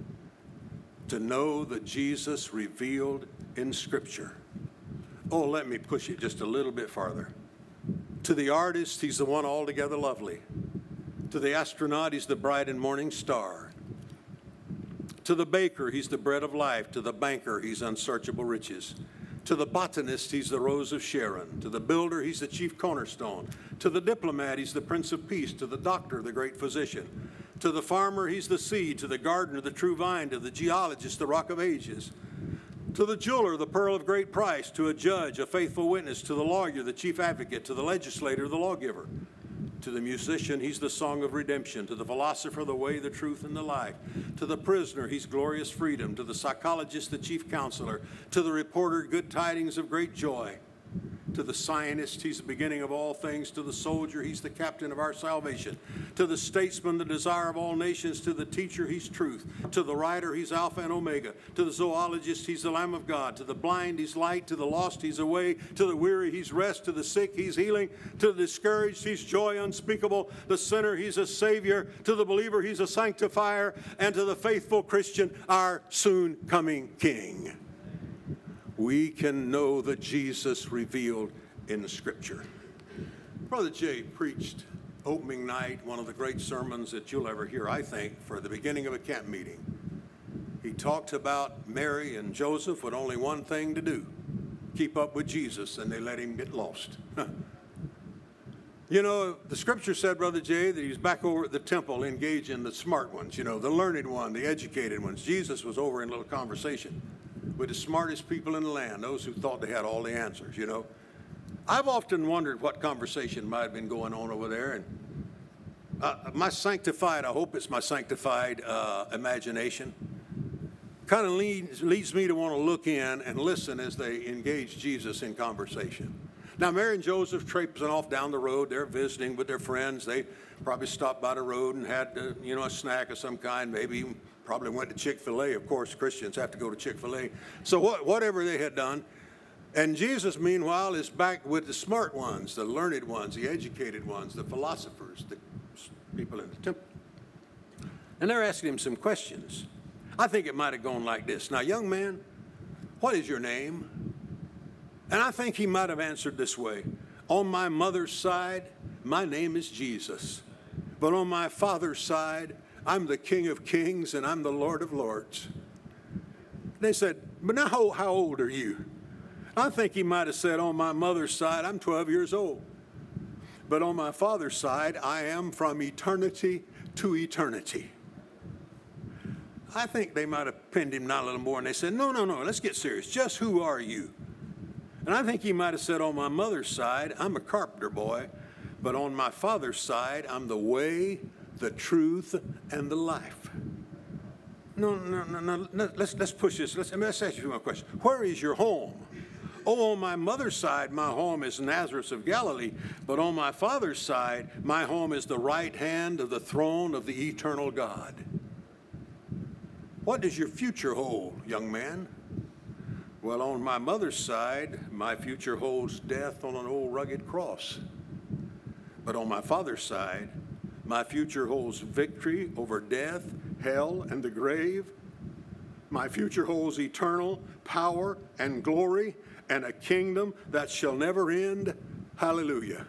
to know that Jesus revealed in Scripture. Oh, let me push it just a little bit farther. To the artist, he's the one altogether lovely. To the astronaut, he's the bright and morning star. To the baker, he's the bread of life. To the banker, he's unsearchable riches. To the botanist, he's the rose of Sharon. To the builder, he's the chief cornerstone. To the diplomat, he's the Prince of Peace. To the doctor, the great physician. To the farmer, he's the seed. To the gardener, the true vine. To the geologist, the rock of ages. To the jeweler, the pearl of great price. To a judge, a faithful witness. To the lawyer, the chief advocate. To the legislator, the lawgiver. To the musician, he's the song of redemption. To the philosopher, the way, the truth, and the life. To the prisoner, he's glorious freedom. To the psychologist, the chief counselor. To the reporter, good tidings of great joy. To the scientist, he's the beginning of all things. To the soldier, he's the captain of our salvation. To the statesman, the desire of all nations. To the teacher, he's truth. To the writer, he's Alpha and Omega. To the zoologist, he's the Lamb of God. To the blind, he's light. To the lost, he's a way. To the weary, he's rest. To the sick, he's healing. To the discouraged, he's joy unspeakable. The sinner, he's a savior. To the believer, he's a sanctifier. And to the faithful Christian, our soon coming King. We can know the Jesus revealed in the Scripture. Brother Jay preached opening night, one of the great sermons that you'll ever hear, I think, for the beginning of a camp meeting. He talked about Mary and Joseph with only one thing to do, keep up with Jesus, and they let him get lost. You know, the Scripture said, Brother Jay, that he was back over at the temple engaging the smart ones, you know, the learned ones, the educated ones. Jesus was over in a little conversation with the smartest people in the land, those who thought they had all the answers, you know. I've often wondered what conversation might have been going on over there. And uh, my sanctified, I hope it's my sanctified uh, imagination, kind of leads, leads me to want to look in and listen as they engage Jesus in conversation. Now, Mary and Joseph traipsing off down the road. They're visiting with their friends. They probably stopped by the road and had, uh, you know, a snack of some kind, maybe probably went to Chick-fil-A. Of course, Christians have to go to Chick-fil-A. So what, whatever they had done. And Jesus, meanwhile, is back with the smart ones, the learned ones, the educated ones, the philosophers, the people in the temple. And they're asking him some questions. I think it might have gone like this. Now, young man, what is your name? And I think he might have answered this way. On my mother's side, my name is Jesus. But on my father's side, I'm the King of Kings and I'm the Lord of Lords. They said, but now how, how old are you? I think he might have said, on my mother's side, I'm twelve years old. But on my father's side, I am from eternity to eternity. I think they might have pinned him down a little more and they said, no, no, no, let's get serious. Just who are you? And I think he might have said, on my mother's side, I'm a carpenter boy. But on my father's side, I'm the way, the truth, and the life. No, no, no, no. no let's, let's push this. Let's, let's ask you one question. Where is your home? Oh, on my mother's side, my home is Nazareth of Galilee. But on my father's side, my home is the right hand of the throne of the eternal God. What does your future hold, young man? Well, on my mother's side, my future holds death on an old rugged cross. But on my father's side, my future holds victory over death, hell, and the grave. My future holds eternal power and glory and a kingdom that shall never end. Hallelujah.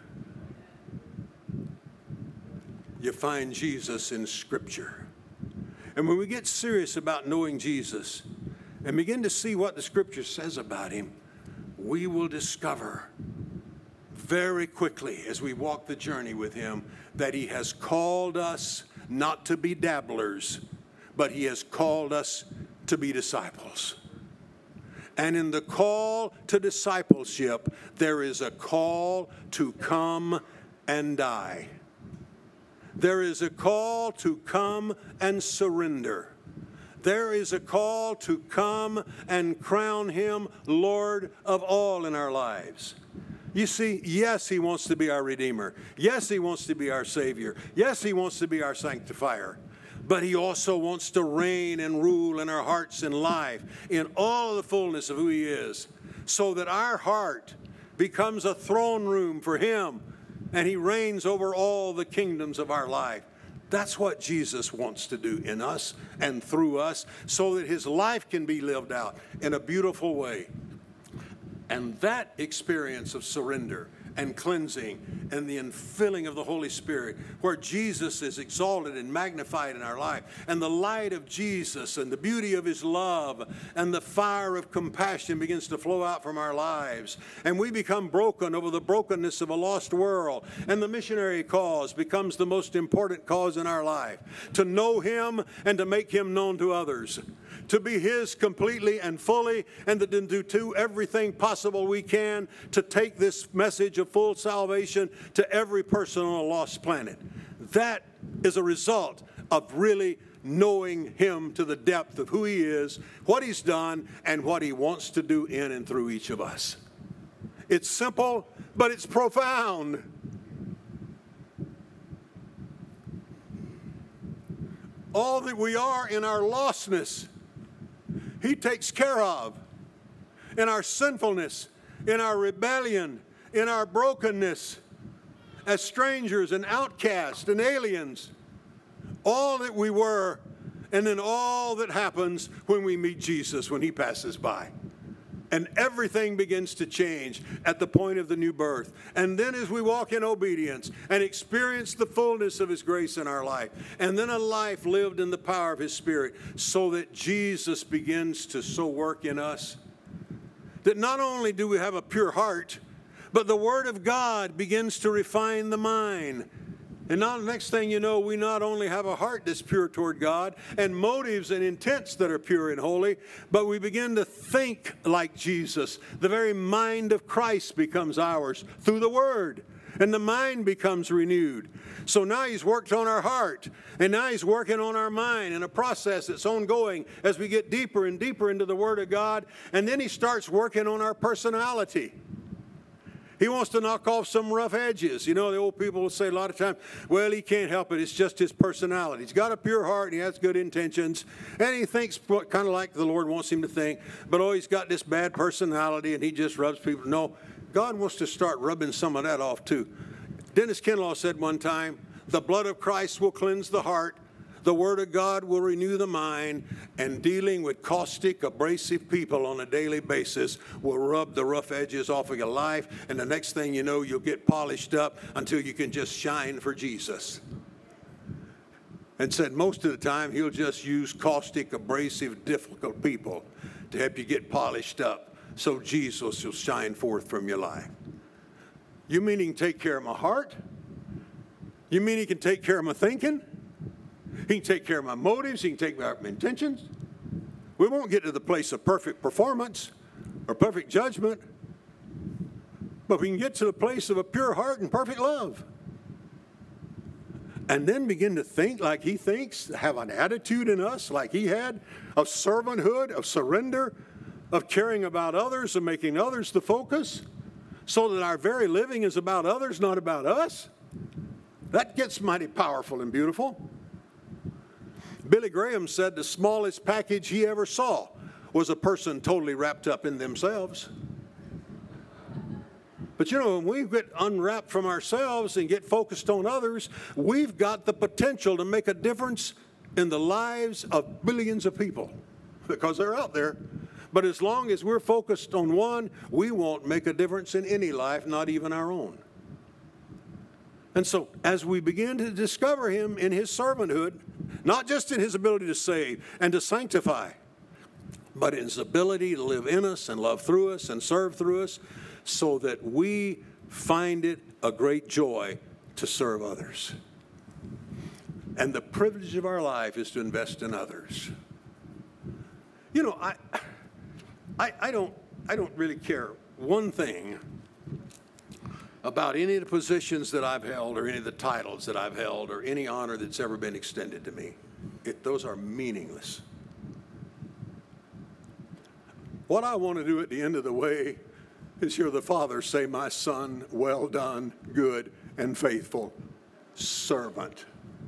You find Jesus in Scripture. And when we get serious about knowing Jesus and begin to see what the Scripture says about him, we will discover very quickly as we walk the journey with him that he has called us not to be dabblers, but he has called us to be disciples. And in the call to discipleship, there is a call to come and die. There is a call to come and surrender. There is a call to come and crown him Lord of all in our lives. You see, yes, he wants to be our Redeemer. Yes, he wants to be our Savior. Yes, he wants to be our Sanctifier. But he also wants to reign and rule in our hearts and life in all of the fullness of who he is, so that our heart becomes a throne room for him and he reigns over all the kingdoms of our life. That's what Jesus wants to do in us and through us, so that his life can be lived out in a beautiful way. And that experience of surrender and cleansing and the infilling of the Holy Spirit, where Jesus is exalted and magnified in our life, and the light of Jesus and the beauty of his love and the fire of compassion begins to flow out from our lives, and we become broken over the brokenness of a lost world, and the missionary cause becomes the most important cause in our life, to know him and to make him known to others, to be his completely and fully, and to do everything possible we can to take this message of full salvation to every person on a lost planet. That is a result of really knowing him to the depth of who he is, what he's done, and what he wants to do in and through each of us. It's simple, but it's profound. All that we are in our lostness, he takes care of. In our sinfulness, in our rebellion, in our brokenness, as strangers and outcasts and aliens, all that we were, and then all that happens when we meet Jesus, when he passes by. And everything begins to change at the point of the new birth. And then as we walk in obedience and experience the fullness of his grace in our life, and then a life lived in the power of his Spirit, so that Jesus begins to so work in us, that not only do we have a pure heart, but the Word of God begins to refine the mind. And now the next thing you know, we not only have a heart that's pure toward God and motives and intents that are pure and holy, but we begin to think like Jesus. The very mind of Christ becomes ours through the Word, and the mind becomes renewed. So now he's worked on our heart, and now he's working on our mind in a process that's ongoing as we get deeper and deeper into the Word of God, and then he starts working on our personality. He wants to knock off some rough edges. You know, the old people will say a lot of times, well, he can't help it. It's just his personality. He's got a pure heart, and he has good intentions, and he thinks kind of like the Lord wants him to think, but oh, he's got this bad personality, and he just rubs people. No, God wants to start rubbing some of that off too. Dennis Kinlaw said one time, the blood of Christ will cleanse the heart, the Word of God will renew the mind, and dealing with caustic, abrasive people on a daily basis will rub the rough edges off of your life, and the next thing you know, you'll get polished up until you can just shine for Jesus. And said most of the time, he'll just use caustic, abrasive, difficult people to help you get polished up so Jesus will shine forth from your life. You mean he can take care of my heart? You mean he can take care of my thinking? He can take care of my motives. He can take care of my intentions. We won't get to the place of perfect performance or perfect judgment, but we can get to the place of a pure heart and perfect love. And then begin to think like he thinks, have an attitude in us like he had, of servanthood, of surrender, of caring about others and making others the focus, so that our very living is about others, not about us. That gets mighty powerful and beautiful. Billy Graham said the smallest package he ever saw was a person totally wrapped up in themselves. But you know, when we get unwrapped from ourselves and get focused on others, we've got the potential to make a difference in the lives of billions of people, because they're out there. But as long as we're focused on one, we won't make a difference in any life, not even our own. And so as we begin to discover him in his servanthood, not just in his ability to save and to sanctify, but in his ability to live in us and love through us and serve through us, so that we find it a great joy to serve others. And the privilege of our life is to invest in others. You know, I, I, I don't, I don't really care one thing about any of the positions that I've held or any of the titles that I've held or any honor that's ever been extended to me. It, those are meaningless. What I want to do at the end of the way is hear the Father say, my son, well done, good and faithful servant.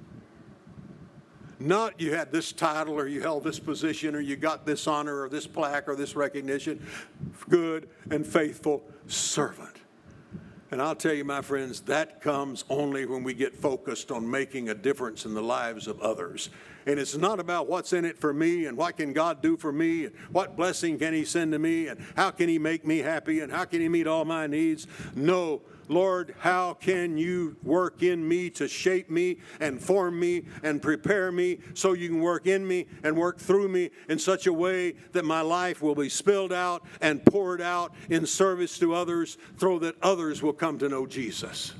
Not you had this title or you held this position or you got this honor or this plaque or this recognition. Good and faithful servant. And I'll tell you, my friends, that comes only when we get focused on making a difference in the lives of others. And it's not about what's in it for me and what can God do for me and what blessing can he send to me and how can he make me happy and how can he meet all my needs. No, Lord, how can you work in me to shape me and form me and prepare me so you can work in me and work through me in such a way that my life will be spilled out and poured out in service to others so that others will come to know Jesus.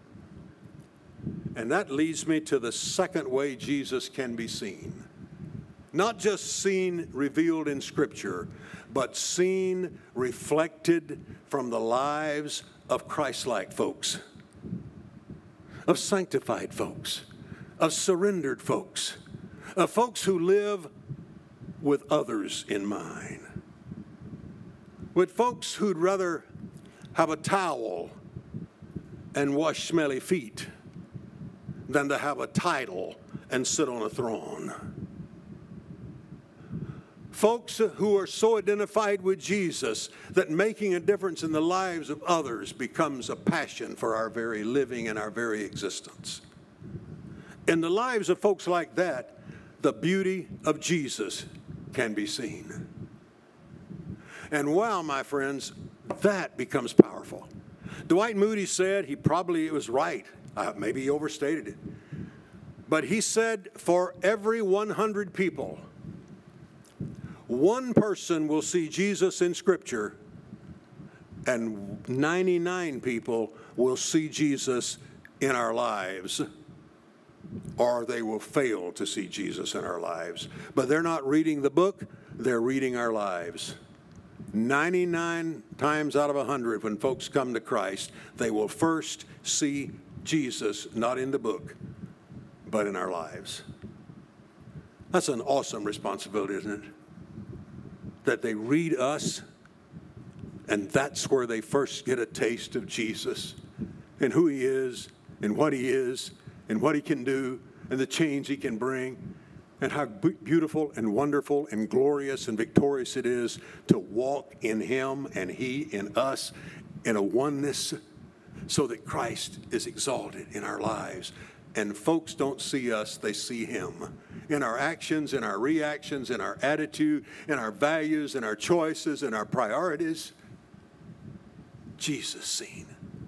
And that leads me to the second way Jesus can be seen. Not just seen revealed in Scripture, but seen reflected from the lives of Christ-like folks, of sanctified folks, of surrendered folks, of folks who live with others in mind, with folks who'd rather have a towel and wash smelly feet than to have a title and sit on a throne. Folks who are so identified with Jesus that making a difference in the lives of others becomes a passion for our very living and our very existence. In the lives of folks like that, the beauty of Jesus can be seen. And wow, my friends, that becomes powerful. Dwight Moody said, he probably was right. Uh, maybe he overstated it. But he said, for every one hundred people, one person will see Jesus in Scripture, and ninety-nine people will see Jesus in our lives, or they will fail to see Jesus in our lives. But they're not reading the book, they're reading our lives. ninety-nine times out of one hundred, when folks come to Christ, they will first see Jesus, not in the book, but in our lives. That's an awesome responsibility, isn't it? That they read us, and that's where they first get a taste of Jesus and who he is and what he is and what he can do and the change he can bring and how beautiful and wonderful and glorious and victorious it is to walk in him and he in us in a oneness so that Christ is exalted in our lives. And folks don't see us, they see him. In our actions, in our reactions, in our attitude, in our values, in our choices, in our priorities. Jesus seen.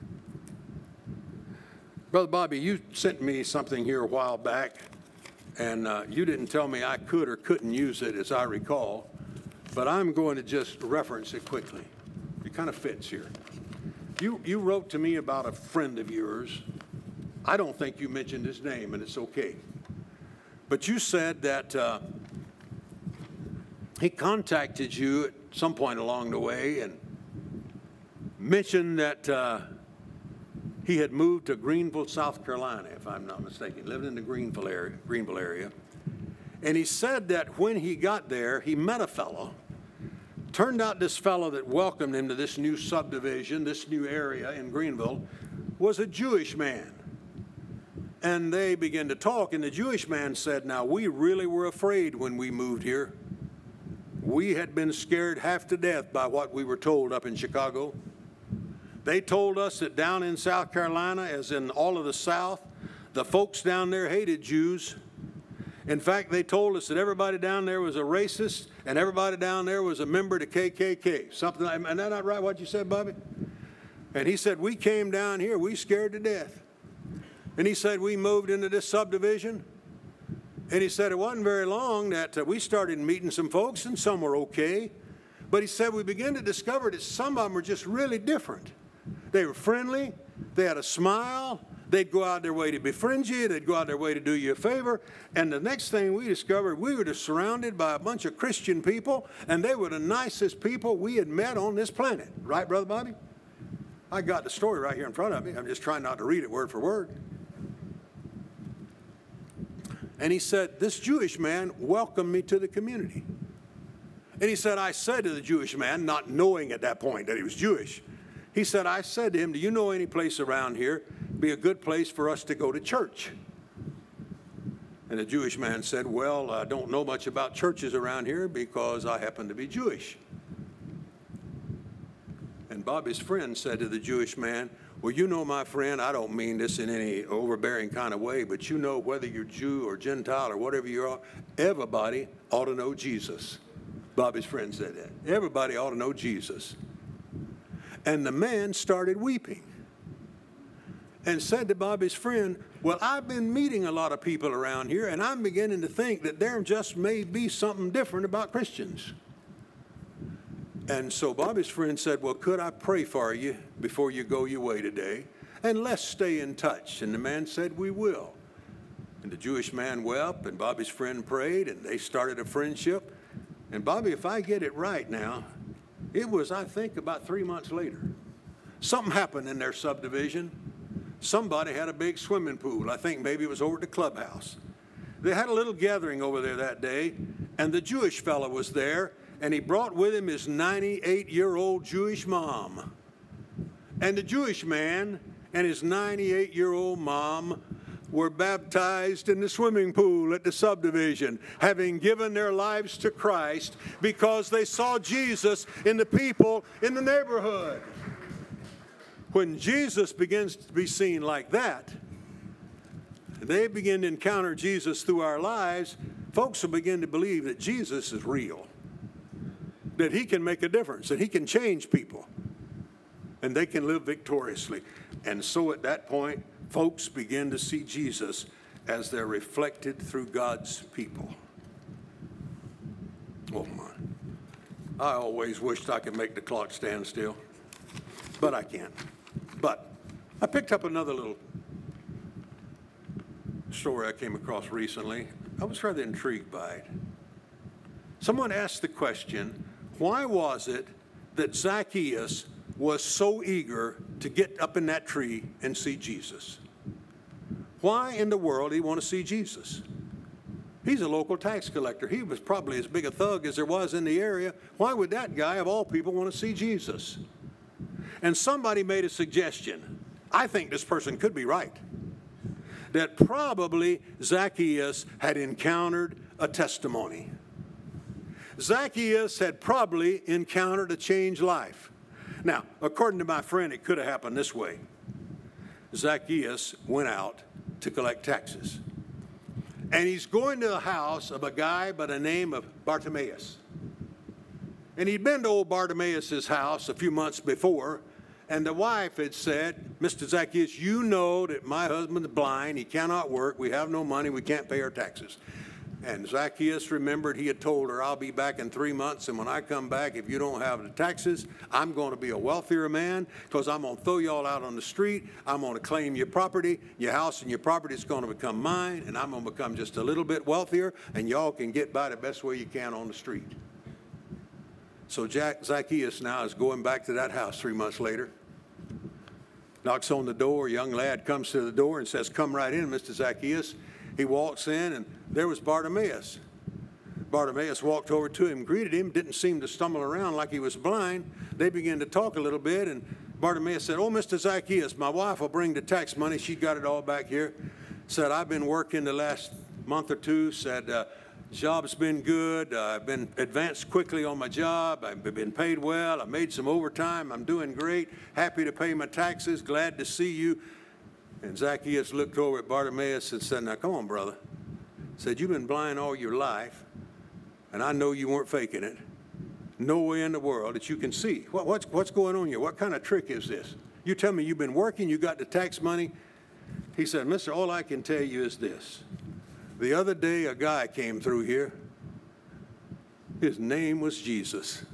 Brother Bobby, you sent me something here a while back, and uh, you didn't tell me I could or couldn't use it, as I recall, but I'm going to just reference it quickly. It kind of fits here. You, you wrote to me about a friend of yours. I don't think you mentioned his name, and it's okay. But you said that uh, he contacted you at some point along the way and mentioned that uh, he had moved to Greenville, South Carolina, if I'm not mistaken, lived in the Greenville area, Greenville area. And he said that when he got there, he met a fellow. Turned out this fellow that welcomed him to this new subdivision, this new area in Greenville, was a Jewish man. And they began to talk, and the Jewish man said, now, we really were afraid when we moved here. We had been scared half to death by what we were told up in Chicago. They told us that down in South Carolina, as in all of the South, the folks down there hated Jews. In fact, they told us that everybody down there was a racist, and everybody down there was a member to K K K. Something like, is that not right, what you said, Bobby? And he said, we came down here, we scared to death. And he said, we moved into this subdivision. And he said, it wasn't very long that uh, we started meeting some folks, and some were okay. But he said, we began to discover that some of them were just really different. They were friendly. They had a smile. They'd go out their way to befriend you. They'd go out their way to do you a favor. And the next thing we discovered, we were just surrounded by a bunch of Christian people, and they were the nicest people we had met on this planet. Right, Brother Bobby? I got the story right here in front of me. I'm just trying not to read it word for word. And he said, this Jewish man welcomed me to the community. And he said, I said to the Jewish man, not knowing at that point that he was Jewish, he said, I said to him, do you know any place around here be a good place for us to go to church? And the Jewish man said, well, I don't know much about churches around here because I happen to be Jewish. And Bobby's friend said to the Jewish man, well, you know, my friend, I don't mean this in any overbearing kind of way, but you know, whether you're Jew or Gentile or whatever you are, everybody ought to know Jesus. Bobby's friend said that. Everybody ought to know Jesus. And the man started weeping. and said to Bobby's friend, well, I've been meeting a lot of people around here, and I'm beginning to think that there just may be something different about Christians. And so Bobby's friend said, well, could I pray for you before you go your way today? And let's stay in touch. And the man said, we will. And the Jewish man wept, and Bobby's friend prayed, and they started a friendship. And Bobby, if I get it right now, it was, I think, about three months later. Something happened in their subdivision. Somebody had a big swimming pool. I think maybe it was over at the clubhouse. They had a little gathering over there that day, and the Jewish fellow was there, and he brought with him his ninety-eight-year-old Jewish mom. And the Jewish man and his ninety-eight-year-old mom were baptized in the swimming pool at the subdivision, having given their lives to Christ because they saw Jesus in the people in the neighborhood. When Jesus begins to be seen like that, they begin to encounter Jesus through our lives, folks will begin to believe that Jesus is real, that he can make a difference, that he can change people, and they can live victoriously. And so at that point, folks begin to see Jesus as they're reflected through God's people. Oh my. I always wished I could make the clock stand still, but I can't. But I picked up another little story I came across recently. I was rather intrigued by it. Someone asked the question, why was it that Zacchaeus was so eager to get up in that tree and see Jesus? Why in the world did he want to see Jesus? He's a local tax collector. He was probably as big a thug as there was in the area. Why would that guy, of all people, want to see Jesus? And somebody made a suggestion. I think this person could be right. That probably Zacchaeus had encountered a testimony. Zacchaeus had probably encountered a changed life. Now, according to my friend, it could have happened this way. Zacchaeus went out to collect taxes. And he's going to the house of a guy by the name of Bartimaeus. And he'd been to old Bartimaeus' house a few months before, and the wife had said, Mister Zacchaeus, you know that my husband's blind, he cannot work, we have no money, we can't pay our taxes. And Zacchaeus remembered he had told her, I'll be back in three months, and when I come back, if you don't have the taxes, I'm going to be a wealthier man, because I'm going to throw you all out on the street, I'm going to claim your property, your house and your property is going to become mine, and I'm going to become just a little bit wealthier, and y'all can get by the best way you can on the street. So Jack, Zacchaeus now is going back to that house three months later. Knocks on the door. A young lad comes to the door and says, come right in, Mister Zacchaeus. He walks in, and there was Bartimaeus. Bartimaeus walked over to him, greeted him, didn't seem to stumble around like he was blind. They began to talk a little bit, and Bartimaeus said, oh, Mister Zacchaeus, my wife will bring the tax money. She got it all back here. Said, I've been working the last month or two. Said, uh, job's been good. Uh, I've been advanced quickly on my job. I've been paid well. I made some overtime. I'm doing great. Happy to pay my taxes. Glad to see you. And Zacchaeus looked over at Bartimaeus and said, now, come on, brother. Said, you've been blind all your life, and I know you weren't faking it. No way in the world that you can see. What, what's, what's going on here? What kind of trick is this? You tell me you've been working, you got the tax money. He said, mister, all I can tell you is this. The other day, a guy came through here. His name was Jesus.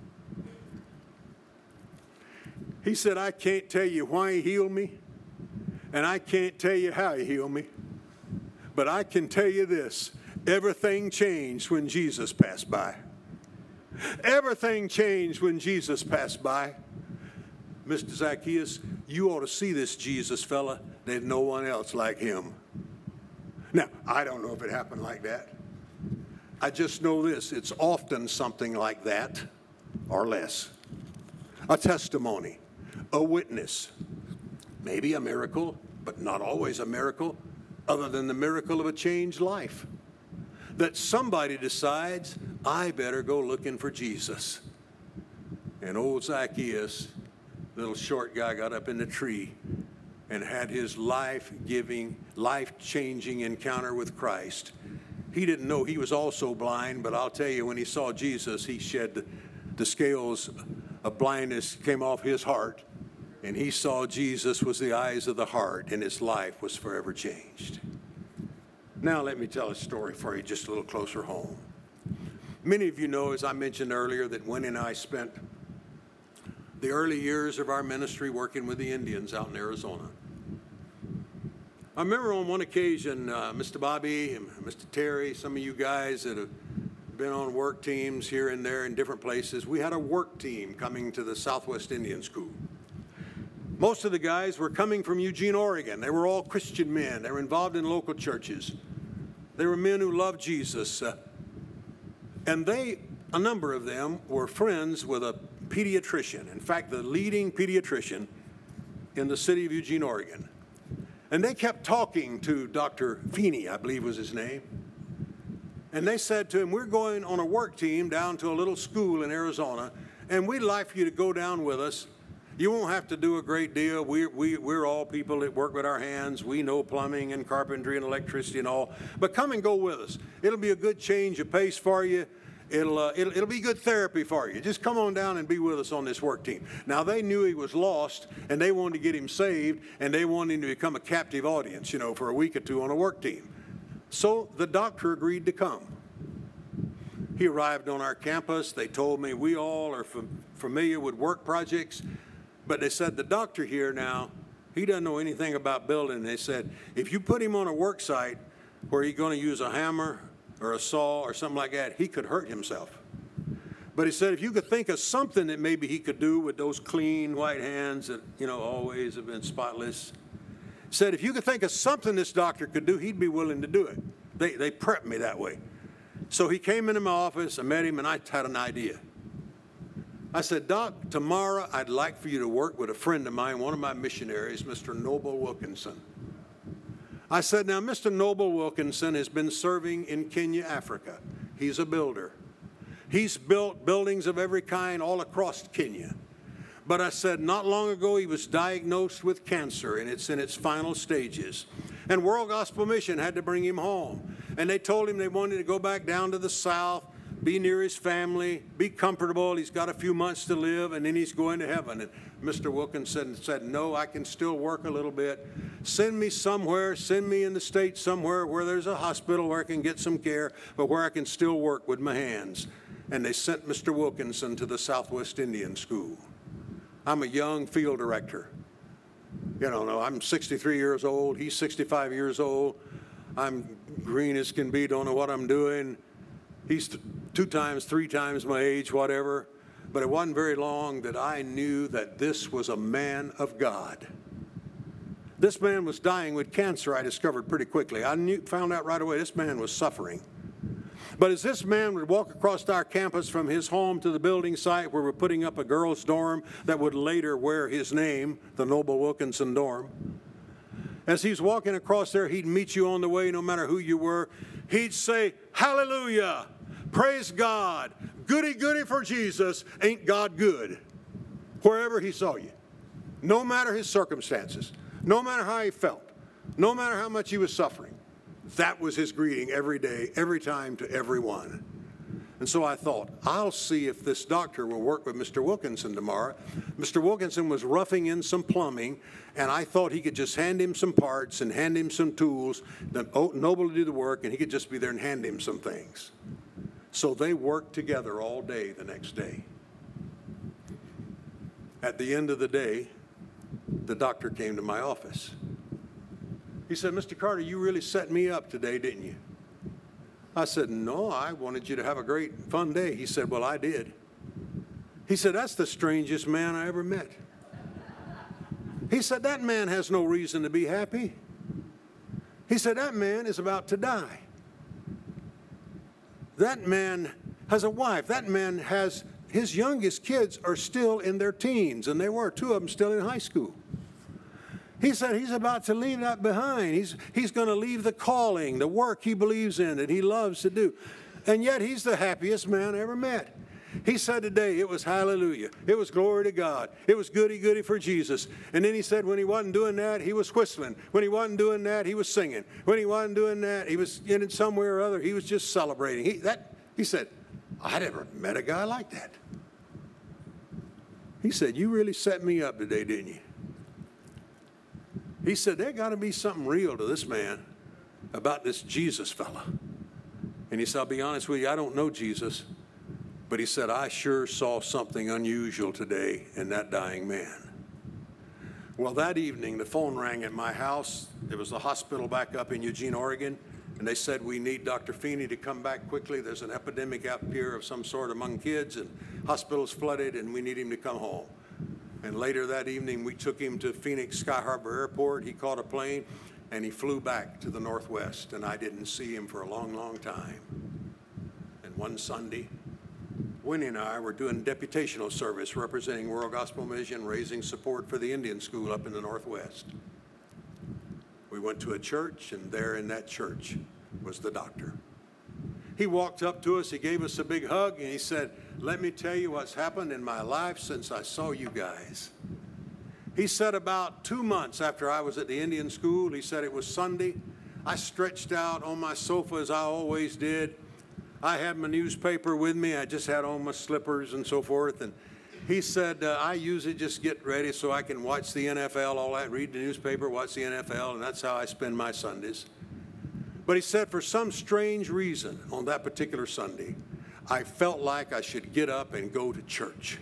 He said, I can't tell you why he healed me, and I can't tell you how he healed me, but I can tell you this. Everything changed when Jesus passed by. Everything changed when Jesus passed by. Mister Zacchaeus, you ought to see this Jesus fella. There's no one else like him. Now, I don't know if it happened like that. I just know this. It's often something like that or less. A testimony, a witness, maybe a miracle, but not always a miracle, other than the miracle of a changed life. That somebody decides, I better go looking for Jesus. And old Zacchaeus, little short guy, got up in the tree and had his life-giving, life-changing encounter with Christ. He didn't know he was also blind, but I'll tell you, when he saw Jesus, he shed the, the scales of blindness came off his heart, and he saw Jesus was the eyes of the heart, and his life was forever changed. Now let me tell a story for you just a little closer home. Many of you know, as I mentioned earlier, that Winnie and I spent the early years of our ministry working with the Indians out in Arizona. I remember on one occasion, uh, Mister Bobby and Mister Terry, some of you guys that have been on work teams here and there in different places, we had a work team coming to the Southwest Indian School. Most of the guys were coming from Eugene, Oregon. They were all Christian men. They were involved in local churches. They were men who loved Jesus. Uh, and they, a number of them, were friends with a pediatrician. In fact, the leading pediatrician in the city of Eugene, Oregon. And they kept talking to Doctor Feeney, I believe was his name. And they said to him, we're going on a work team down to a little school in Arizona, and we'd like for you to go down with us. You won't have to do a great deal. We, we, we're all people that work with our hands. We know plumbing and carpentry and electricity and all. But come and go with us. It'll be a good change of pace for you. It'll, uh, it'll, it'll be good therapy for you. Just come on down and be with us on this work team. Now, they knew he was lost, and they wanted to get him saved, and they wanted him to become a captive audience, you know, for a week or two on a work team. So the doctor agreed to come. He arrived on our campus. They told me we all are f- familiar with work projects, but they said the doctor here now, he doesn't know anything about building. They said, if you put him on a work site where he's going to use a hammer or a saw or something like that, he could hurt himself. But he said, if you could think of something that maybe he could do with those clean white hands that, you know, always have been spotless, said if you could think of something this doctor could do, he'd be willing to do it. They, they prepped me that way. So he came into my office, I met him, and I had an idea. I said, Doc, tomorrow I'd like for you to work with a friend of mine, one of my missionaries, Mister Noble Wilkinson. I said, now, Mister Noble Wilkinson has been serving in Kenya, Africa. He's a builder. He's built buildings of every kind all across Kenya. But I said, not long ago, he was diagnosed with cancer, and it's in its final stages. And World Gospel Mission had to bring him home. And they told him they wanted to go back down to the south, be near his family, be comfortable. He's got a few months to live, and then he's going to heaven. And Mister Wilkinson said, no, I can still work a little bit. Send me somewhere, send me in the States somewhere where there's a hospital where I can get some care, but where I can still work with my hands. And they sent Mister Wilkinson to the Southwest Indian School. I'm a young field director. You know, no, I'm sixty-three years old. He's sixty-five years old. I'm green as can be, don't know what I'm doing. He's t- two times, three times my age, whatever. But it wasn't very long that I knew that this was a man of God. This man was dying with cancer, I discovered pretty quickly. I knew, found out right away this man was suffering. But as this man would walk across our campus from his home to the building site where we're putting up a girls' dorm that would later wear his name, the Noble Wilkinson dorm, as he's walking across there, he'd meet you on the way no matter who you were. He'd say, hallelujah, praise God, goody, goody for Jesus, ain't God good, wherever he saw you. No matter his circumstances, no matter how he felt, no matter how much he was suffering. That was his greeting every day, every time to everyone. And so I thought, I'll see if this doctor will work with Mister Wilkinson tomorrow. Mister Wilkinson was roughing in some plumbing, and I thought he could just hand him some parts and hand him some tools, then Noble to do the work, and he could just be there and hand him some things. So they worked together all day the next day. At the end of the day, the doctor came to my office. He said, Mister Carter, you really set me up today, didn't you? I said, no, I wanted you to have a great, fun day. He said, well, I did. He said, that's the strangest man I ever met. He said, that man has no reason to be happy. He said, that man is about to die. That man has a wife. That man has, his youngest kids are still in their teens, and they were, two of them still in high school. He said he's about to leave that behind. He's, he's going to leave the calling, the work he believes in, that he loves to do. And yet he's the happiest man I ever met. He said today it was hallelujah. It was glory to God. It was goody, goody for Jesus. And then he said when he wasn't doing that, he was whistling. When he wasn't doing that, he was singing. When he wasn't doing that, he was in it somewhere or other. He was just celebrating. He, that, he said, I never met a guy like that. He said, you really set me up today, didn't you? He said, there got to be something real to this man about this Jesus fella. And he said, I'll be honest with you, I don't know Jesus. But he said, I sure saw something unusual today in that dying man. Well, that evening, the phone rang at my house. It was the hospital back up in Eugene, Oregon. And they said, we need Doctor Feeney to come back quickly. There's an epidemic out here of some sort among kids, and hospital's flooded, and we need him to come home. And later that evening, we took him to Phoenix Sky Harbor Airport. He caught a plane, and he flew back to the Northwest, and I didn't see him for a long, long time. And one Sunday, Winnie and I were doing deputational service representing World Gospel Mission, raising support for the Indian school up in the Northwest. We went to a church, and there in that church was the doctor. He walked up to us, he gave us a big hug, and he said, let me tell you what's happened in my life since I saw you guys. He said about two months after I was at the Indian school, he said it was Sunday, I stretched out on my sofa as I always did. I had my newspaper with me, I just had on my slippers and so forth, and he said, uh, I usually just get ready so I can watch the N F L, all that, read the newspaper, watch the N F L, and that's how I spend my Sundays. But he said, for some strange reason, on that particular Sunday, I felt like I should get up and go to church.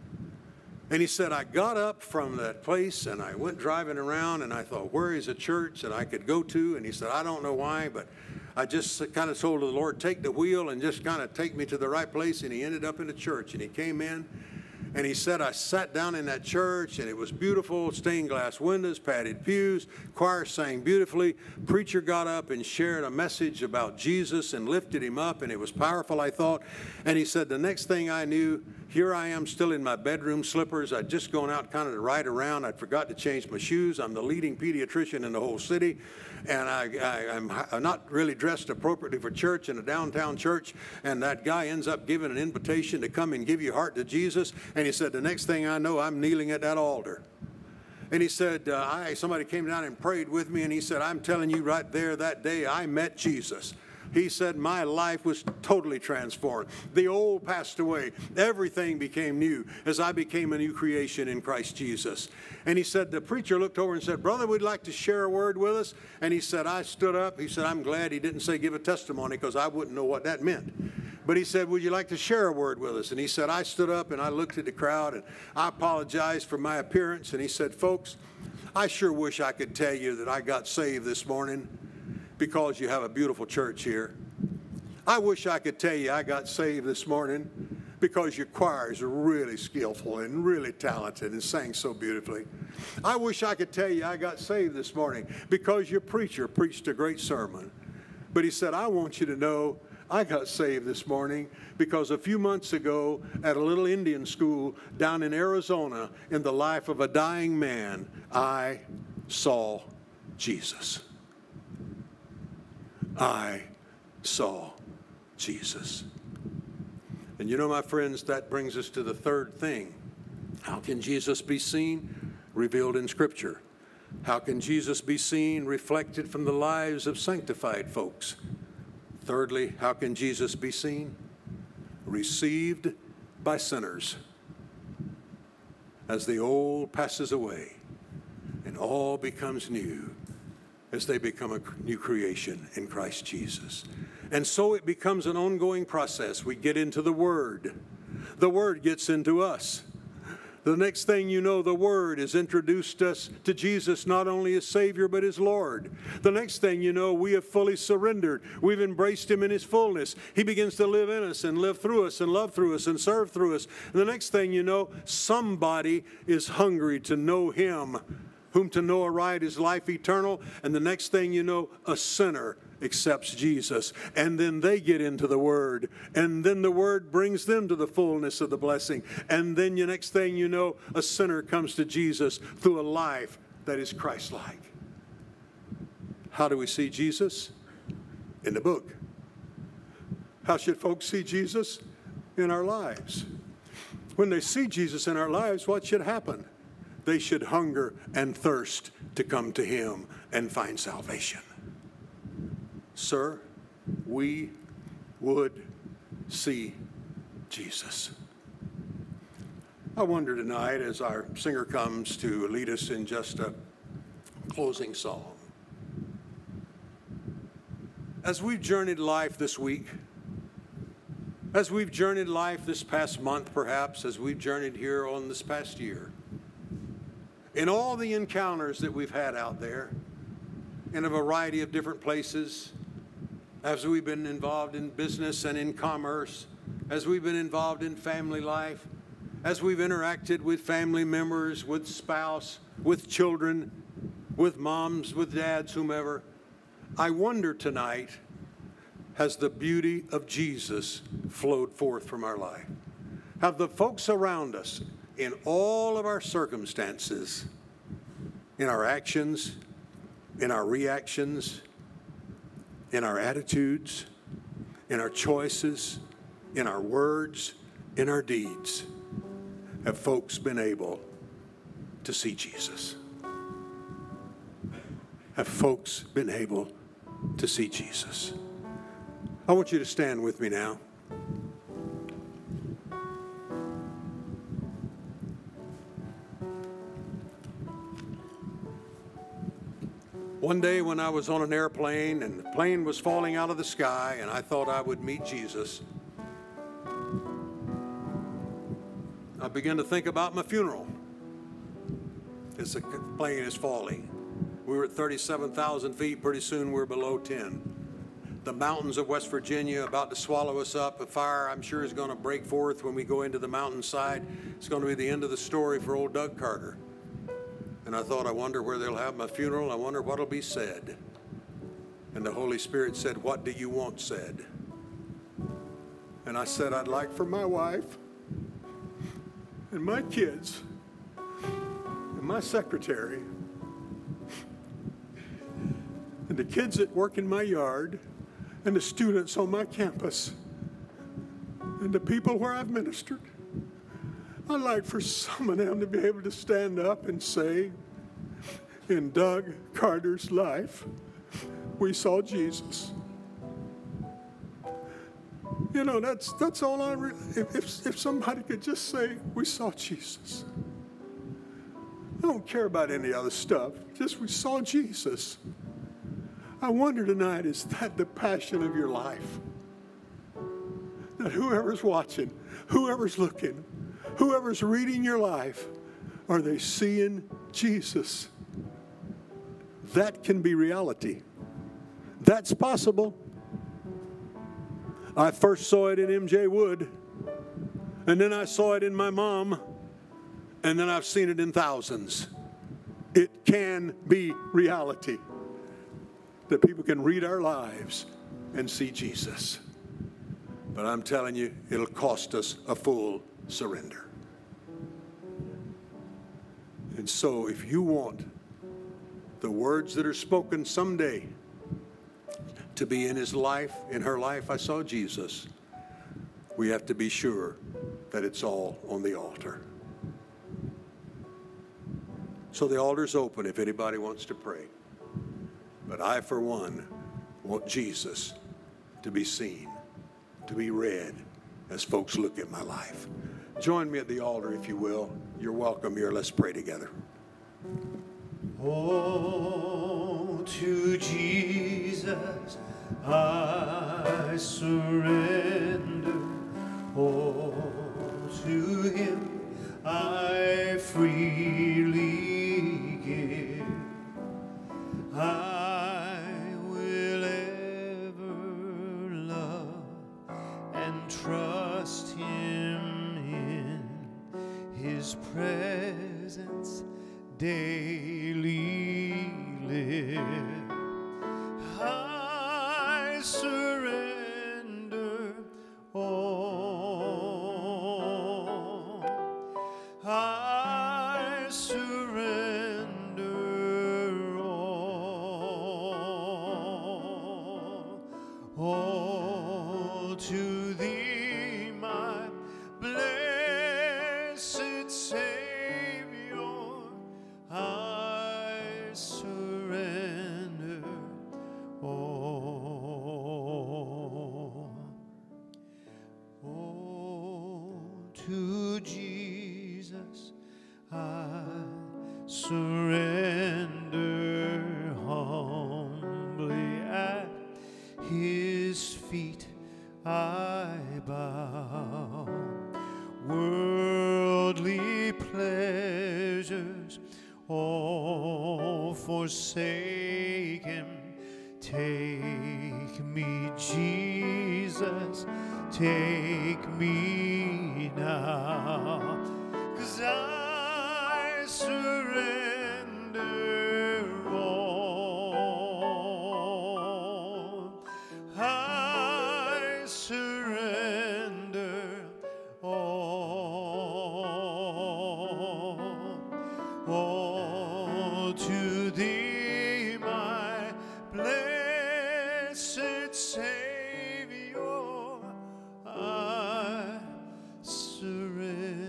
And he said, I got up from that place, and I went driving around, and I thought, where is a church that I could go to? And he said, I don't know why, but I just kind of told the Lord, take the wheel and just kind of take me to the right place. And he ended up in the church, and he came in. And he said, I sat down in that church, and it was beautiful, stained glass windows, padded pews, choir sang beautifully. Preacher got up and shared a message about Jesus and lifted him up, and it was powerful, I thought. And he said, the next thing I knew, here I am still in my bedroom slippers. I'd just gone out kind of to ride around. I'd forgot to change my shoes. I'm the leading pediatrician in the whole city. And I, I, I'm, I'm not really dressed appropriately for church in a downtown church. And that guy ends up giving an invitation to come and give your heart to Jesus. And he said, the next thing I know, I'm kneeling at that altar. And he said, uh, I, somebody came down and prayed with me. And he said, I'm telling you right there that day, I met Jesus. He said, my life was totally transformed. The old passed away. Everything became new as I became a new creation in Christ Jesus. And he said, the preacher looked over and said, brother, we'd like to share a word with us. And he said, I stood up. He said, I'm glad he didn't say give a testimony because I wouldn't know what that meant. But he said, would you like to share a word with us? And he said, I stood up and I looked at the crowd and I apologized for my appearance. And he said, folks, I sure wish I could tell you that I got saved this morning because you have a beautiful church here. I wish I could tell you I got saved this morning because your choirs are really skillful and really talented and sang so beautifully. I wish I could tell you I got saved this morning because your preacher preached a great sermon. But he said, I want you to know I got saved this morning because a few months ago at a little Indian school down in Arizona, in the life of a dying man, I saw Jesus. I saw Jesus. And you know, my friends, that brings us to the third thing. How can Jesus be seen? Revealed in Scripture. How can Jesus be seen? Reflected from the lives of sanctified folks. Thirdly, how can Jesus be seen? Received by sinners. As the old passes away and all becomes new, as they become a new creation in Christ Jesus. And so it becomes an ongoing process. We get into the Word. The Word gets into us. The next thing you know, the Word has introduced us to Jesus not only as Savior, but as Lord. The next thing you know, we have fully surrendered. We've embraced Him in His fullness. He begins to live in us and live through us and love through us and serve through us. And the next thing you know, somebody is hungry to know Him. Whom to know aright is life eternal. And the next thing you know, a sinner accepts Jesus. And then they get into the Word. And then the Word brings them to the fullness of the blessing. And then the next thing you know, a sinner comes to Jesus through a life that is Christ-like. How do we see Jesus? In the book. How should folks see Jesus? In our lives. When they see Jesus in our lives, what should happen? They should hunger and thirst to come to Him and find salvation. Sir, we would see Jesus. I wonder tonight, as our singer comes to lead us in just a closing song. As we've journeyed life this week, as we've journeyed life this past month, perhaps, as we've journeyed here on this past year, in all the encounters that we've had out there, in a variety of different places, as we've been involved in business and in commerce, as we've been involved in family life, as we've interacted with family members, with spouse, with children, with moms, with dads, whomever, I wonder tonight, has the beauty of Jesus flowed forth from our life? Have the folks around us, in all of our circumstances, in our actions, in our reactions, in our attitudes, in our choices, in our words, in our deeds, have folks been able to see Jesus? Have folks been able to see Jesus? I want you to stand with me now. One day when I was on an airplane and the plane was falling out of the sky and I thought I would meet Jesus, I began to think about my funeral as the plane is falling. We were at thirty-seven thousand feet. Pretty soon we're below ten. The mountains of West Virginia about to swallow us up. A fire, I'm sure, is going to break forth when we go into the mountainside. It's going to be the end of the story for old Doug Carter. And I thought, I wonder where they'll have my funeral. I wonder what'll be said. And the Holy Spirit said, what do you want said? And I said, I'd like for my wife and my kids and my secretary and the kids that work in my yard and the students on my campus and the people where I've ministered, I'd like for some of them to be able to stand up and say, in Doug Carter's life, we saw Jesus. You know, that's that's all I really, if, if, if somebody could just say, we saw Jesus. I don't care about any other stuff, just we saw Jesus. I wonder tonight, is that the passion of your life? That whoever's watching, whoever's looking, whoever's reading your life, are they seeing Jesus? That can be reality. That's possible. I first saw it in M J Wood, and then I saw it in my mom, and then I've seen it in thousands. It can be reality. That people can read our lives and see Jesus. But I'm telling you, it'll cost us a full surrender. And so if you want the words that are spoken someday to be in his life, in her life, I saw Jesus, we have to be sure that it's all on the altar. So the altar's open if anybody wants to pray. But I, for one, want Jesus to be seen, to be read as folks look at my life. Join me at the altar, if you will. You're welcome here. Let's pray together. Oh, to Jesus I surrender. Oh, to him I freely give. I will ever love and trust him in his presence daily live. I surrender all. I surrender all. All to thee, my blessed Savior. I surrender all. Oh, to Jesus I surrender I bow. Worldly pleasures all forsaken, take me, Jesus, take me now, 'cause I surrender all. I surrender all, all to Thee, my blessed Savior. I surrender.